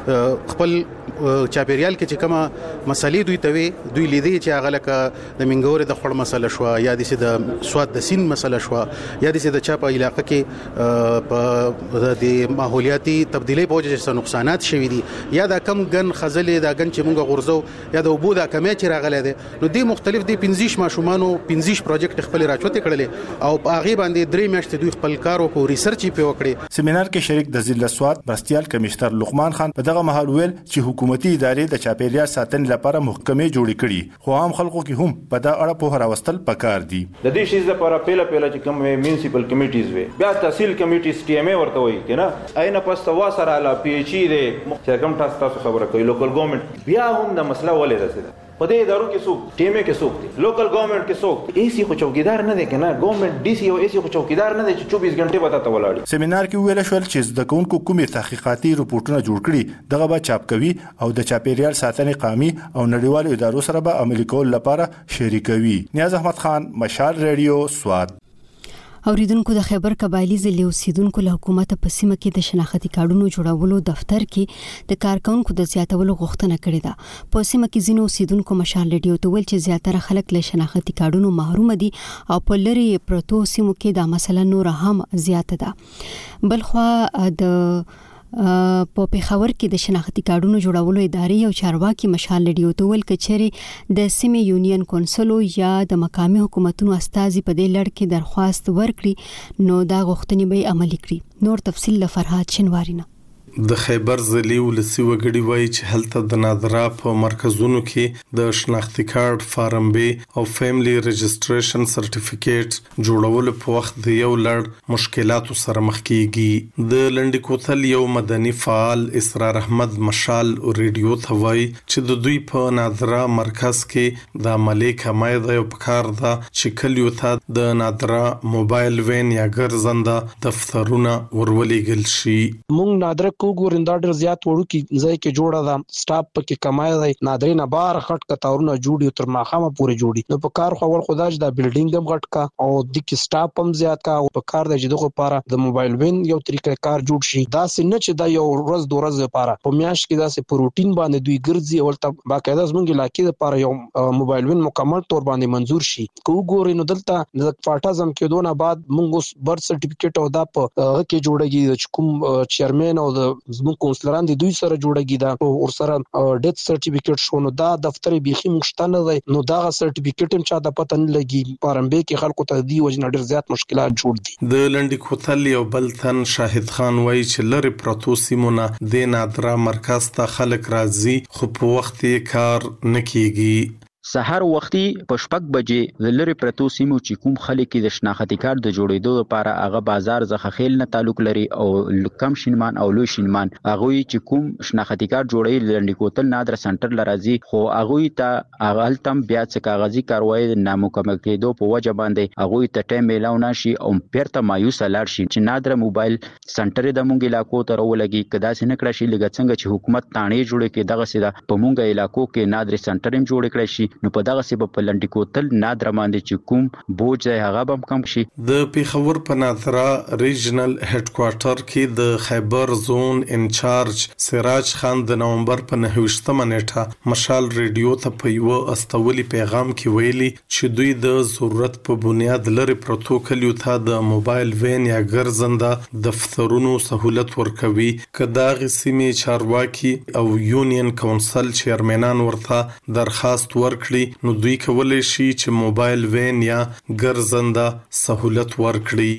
د خپل چاپیریال کې چې کومه مسلې دوی ته وي دوی لیدې چې هغه لکه د منګوري د خړ مسله شو یا د سواد د سین مسله شو یا د چا په علاقې کې په د ماحولیاتي تبدیلی په وجه څه نقصانات شوي دي یا دا کم ګن خزلې دا ګن چې مونږ غورځو یا د وبو دا کمی چې راغلی دی نو دې مختلف دي پنځه ماشومان نو پنځه پروجیکټ خپل راچوتې کړلې او هغه باندې درې میاشتې دوی خپل کار وکړو ریسرچ یې وکړي. سیمینار کې شریک د ضلع سواد برستیال کمشنر لقمان خان په دغه مهال ویل چې حکومتي ادارې د چاپیریال ساتنې لپاره محکمې جوړې کړي خو عام خلکو کې هم په دا اړه په راوستل پکار دي. د دې شیز لپاره پیله پیله چې کوم میونسپل کمیټیز وي بیا تحصیل کمیټیز ټي ام ای ورته وایي کنه اينه پس واسره لا پی ایچ ای دی چې کوم تاسو خبره کوي لوکل ګورنمنت بیا هم د مسله ولې رسیده په دې ادارو کې څوک ټیمه کې څوک دي لوکل ګورنمنت کې څوک ایسی خو چوکیدار نه دي کنه ګورنمنت ډي سی او ایسی خو چوکیدار نه دي چې چوبیس غنټه وتا ته ولاړ. سیمینار کې ویل شو چې د کونکو کومې تحقیقاتي رپورټونه جوړ کړي دغه به چاپ کوي او د چاپیریال ساتنې قومي او نړیوالو ادارو سره به عملي کول لپاره شریکوي. نیاز احمد خان مشال ریډیو سواد. اوریدونکو د خیبر قبایلی ضلع اوسیدونکو له حکومت په سیمه کې د شناختی کارډونو جوړولو دفتر کې د کارکونکو د زیاتولو غوښتنه کړې ده. په سیمه کې ځینو اوسیدونکو مشال ریډیو ته ویل چې زیاتره خلک له شناختی کارډونو محروم دي او په لری پروتو سیمو کې دا مسله نور هم زیاته ده. بلخوا د په پیښور کې د شناختی کارډونو جوړولو ادارې او چارواکي مشال ریډیو ته ویل کچري د سیمه یونین کونسلو یا د مقامي حکومتونو استازي په دې لړ کې درخواست ورکړي نو دا غوښتنې به عملي کړي. نور تفصیل له فرهاد شنواری. د خیبر ضلع ولسی وګړي وایي چې هلته د نادرا په مرکزونو کې د شناختی کارت فارم بی او فیملی رجستریشن سرټیفیکیټ جوړولو په وخت د یو لړ مشکلاتو سره مخ کیږي. د لنډی کوتل یو مدني فعال اسرار احمد مشال ریډیو ته وایي چې د دوی په نادرا مرکز کې د عملي کمای د یو پکار ده چې کلیو ته د نادرا موبایل وین یا ګرځنده دفترونه ورولېږل شي. مونږ نادرا کو ګورین دا ډېر زیات وړو کې ځای کې جوړه ده سټاف پکې کمای دی نادرین بار خټ کتاورونه جوړي تر ماخامه پورې جوړي نو په کار خو ول خدای دا بلډینګ هم غټ کا او د کې سټاف هم زیات کا او په کار د جدو لپاره د موبایل وین یو طریقې کار جوړ شي دا سن چې دا یو ورځ د ورځ لپاره په میاش کې دا سه پروتین باندې دوی ګرځي او ته باقاعده زمونږ علاقې لپاره یو موبایل وین مکمل تور باندې منزور شي کو ګورې نو دلته د فاټازم کې دونه بعد موږ برث سرټیفیکیټ او دا په کې جوړیږي چې کوم چیرمن او د زموږ کونسلران دي دوی سره جوړیږي دا او سره ډیث سرټیفیکیټ شو نو دا دفتر بيخي مشتنه دی نو دا سرټیفیکیټ هم چا د پته نه لګي پارمبه کې خلکو ته دی وجنه ډېر زیات مشکلات جوړ دي د لنډی کوتل یو بل تن شاهد خان وایي چې لری پروتو سیمونه د نادرا مرکز ته خلک راځي خو په وخت یې کار نکېږي سحر وختي په شپږ بجې د لری پرتو سیمو چې کوم خلک د شناختی کارت د جوړېدو لپاره هغه بازار زخه خیل نه تعلق لري او کم شینمان او لوی شینمان هغه چې کوم شناختی کارت جوړې لنډی کوتل نادر سنټر لرازي خو هغه ته هغه تم بیا څه کاغذي کاروایی نامکمل کېدو په وجه باندې هغه ته ټیم ملاونه شي او پیرته مایوس لار شي چې نادر موبایل سنټر د مونږ علاقو ته ورولګي کدا سینه کړی شي لګ څنګه چې حکومت تانې جوړې کې دغه سیده په مونږ علاقو کې نادر سنټر هم جوړ کړی شي نو په دغه سبب په لنډی کوتل نادر باندې چې کوم بوج ځای هغه هم کم شي د پیښور په نادرا ریجنل هډ کوارټر کې د خیبر زون انچارج سراج خان د نومبر په نهویشتمه نیټه مشال ریډیو ته په یو استولي پیغام کې ویلي چې دوی د ضرورت په بنیاد لري پروتو کلیو ته د موبایل وین یا ګرځنده دفترونو سہولت ورکوي کدا غسیمه چارواکي او یونین کونسل چیرمنان ورته درخواست ورکړي نو دوی کولای شي چې موبایل وین یا ګرځنده سہولت ورکړي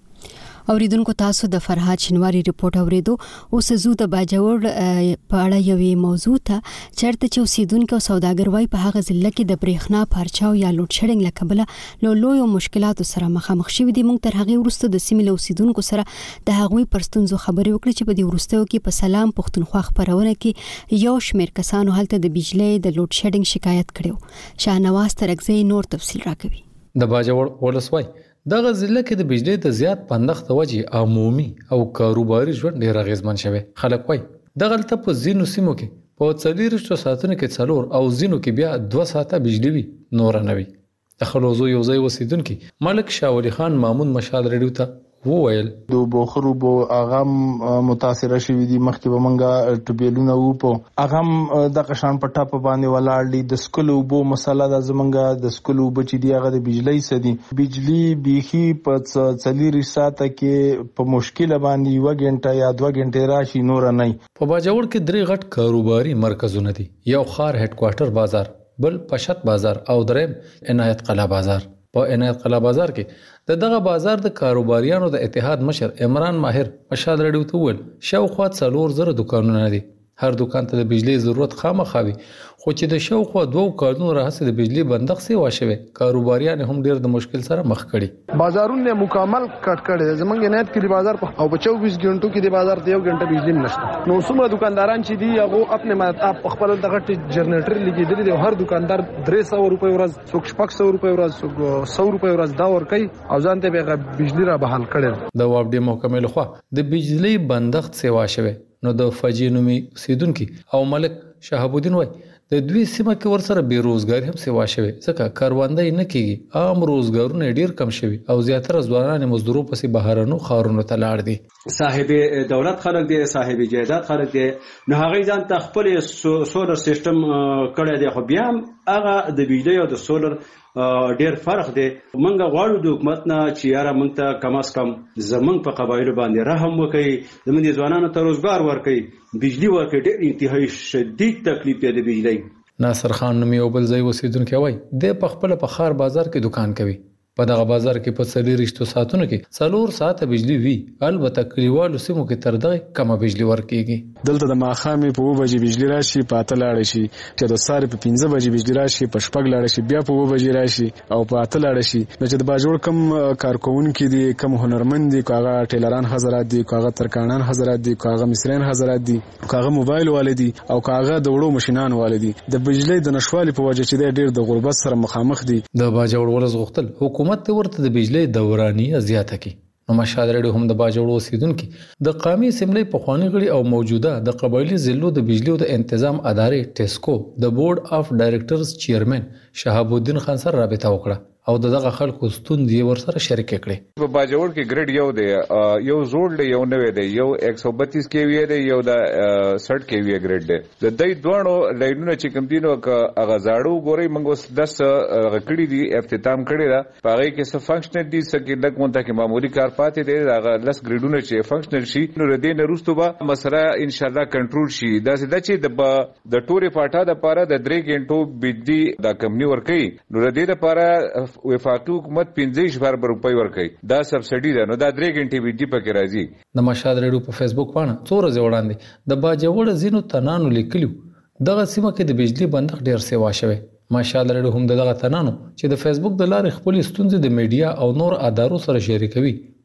اوریدونکو تاسو د فرهاد شنواری ریپورت اوریدو اوس زو د باجوړ په اړه یوې موضوع ته چرته چې اوسیدونکو او سوداګر وای په هغه ځل کې د برېښنا پارچاو یا لوډ شیډینګ لکبله لو لوی مشکلاتو سره مخامخ شوي دي مونږ تر هغه ورسته د سیمې اوسیدونکو سره د هغوی پرستونزو خبرې وکړې چې په دې ورستو کې په سلام پښتونخوا خبرونه کې یو شمېر کسانو هلته د بجلی د لوډ شیډینګ شکایت کړو شاهنواز ترکزی نور تفصیل راکوي د باجوړ ولسوای دغه ضلع کې د بجلی د زیات پندخت وجې عمومي او کاروباري ژوند ډیر اغیزمن شوی خلک وای دغه ته په زینو سیمو کې په څلورشتو ساعتونو کې څلور او زینو کې بیا دوه ساعته بجلی وي نور نه وي د خلوزو یو ځای وسیدونکو ملک شاه ولی خان مامون مشال ریډیو ته وویل دو بوخرو بو اغم متاثر شوی دي مخکې به منګه ټوبېلونه وو په اغم د قشان پټا په باندې ولاړ دي د سکولو بو مسله د زمنګه د سکولو بچی دی هغه د بجلی سدي بجلی بيخي په څلوري ساعته کې په مشکله باندې یو غنټه یا دوه غنټه راشي نور نه په باجوړ کې درې غټ کاروباري مرکزونه دي یو خار هډ کوارټر بازار بل پشت بازار او دریم عنایت قلا بازار په عنایت قلا بازار کې د دغه بازار د کاروباریانو د اتحاد مشر عمران ماهر مشال ریډیو ته وویل شاوخوا څلور زره دکانونه دي هر دکان ته د بجلی ضرورت خامخاوي خو چې د شاوخوا دوه کارونو راځي د بجلی بندښت سی واشوي کاروباریان هم ډیر د مشکل سره مخ کړي بازارونه مکمل کټ کړي زمونږ عنایت کې بازار په او په چوبیس غنټو کې د بازار ته یو غنټه بجلی نشته نو څومره دکانداران چې دي هغه خپل مات خپل دغه جنریټر لګیدل دي هر دکاندار درې سوه روپۍ ورځ څوک شپږ سوه روپۍ ورځ څوک سوه روپۍ ورځ دا ور کوي او ځان ته به بجلی را بحال کړي د وابډي محکمې لخوا د بجلی بندښت سی واشوي نو د فجی نومي سیدونکو او ملک شهاب الدین وای د دوی سیمه کې ورسره بیروزګاری هم سیوا شوی ځکه کاروندې نه کیږي عام روزګارونه ډیر کم شوی او زیاتره ځوانان مزدورو پسې بهرانو خارونو ته لاړ دي صاحب دولت خلک دي صاحب جایداد خلک دي نو هغه ځان ته خپل سولر سیستم کړی دی خو بیا هغه د بجلی او د سولر ډیر فرق دی منګه غواړو د حکومت نه چې یاره موږ ته کم از کم زمونږ په قبایلو باندې رحم وکړي زمونږ ځوانانو ته روزګار ورکړي بجلی ورکړي ډیر انتهایی شدید تکلیف دی د بجلی ناصر خان نومي یو بل ځای اوسیدونکی وای د پخپل په خار بازار کې دکان کوي په دغه بازار کې په څلورشتو ساعتونو کې څلور ساعته بجلی وي البته کلیوالو سیمو کې تر دغه کمه بجلی ورکېږي دلته د ماخامې په اوه بجې بجلی راشي په اته لاړه شي چې د ساري په پنځه بجې بجلی راشي په شپږ لاړه شي بیا په اوه بجې راشي او په اته لاړه شي نو چې د باجوړ کم کارکونکي دي کم هنرمند دي کاغه ټیلران حضرات دي کاغه ترکانان حضرات دي کاغه مصریان حضرات دي کاغه موبایل والدي او کاغه د وړو ماشينان والدي د بجلی د نشوالي په وجه چې ډېر د غربت سره مخامخ دي د باجوړ ولز غختل حکومت ته ورته د بجلی دورانیه زیاته کی نو مشهد رډیو هم د باجوړ اوسیدونکو د قومي اسمبلی په خواني غړي او موجوده د قبایلی ضلعو د بجلی او د تنظیم ادارې ټیسکو د بورډ اف ډایریکټرز چیرمن شهاب الدین خان سره رابطه وکړه او دغه خلکو ستوندې ورسره شریک کړي. په باجوړ کې ګریډ یو دی یو زوړ دی یو نوې دی یو ایک سو بتیس کې وی دی یو د سټ کې وی ګریډ دی د دې دوانو لایډونه چې کوم دینو ک اغزاړو ګوري موږ دس غکړی دی افتتام کړی دا پاره کې څه فنکشنل دي څه کې لګ مونته کې معمولی کار پاتې دی هغه لس ګریډونه چې فنکشنل شي نو ردی نه روستو به مسله ان شاء الله کنټرول شي دا سده چې د د ټوري پاټا د پاره د درې غنټو بجلی د کمپنی ور کوي نو ردی د پاره وفاقي حکومت پنځه هزار روپۍ ورکړي دا سبسيډي ده نو دا درې غنټې بجلی پکې راځي. د مشهد ریډیو په فیسبوک باندې څو ورځې وړاندې د باجوړ زینو تنانو لیکلو دغه سیمه کې د بجلی بندښت ډیر سیوا شوی. مشهد ریډیو هم دغه تنانو چې د فیسبوک د لارې خپل ستونزې د میډیا او نور ادارو سره شریکوي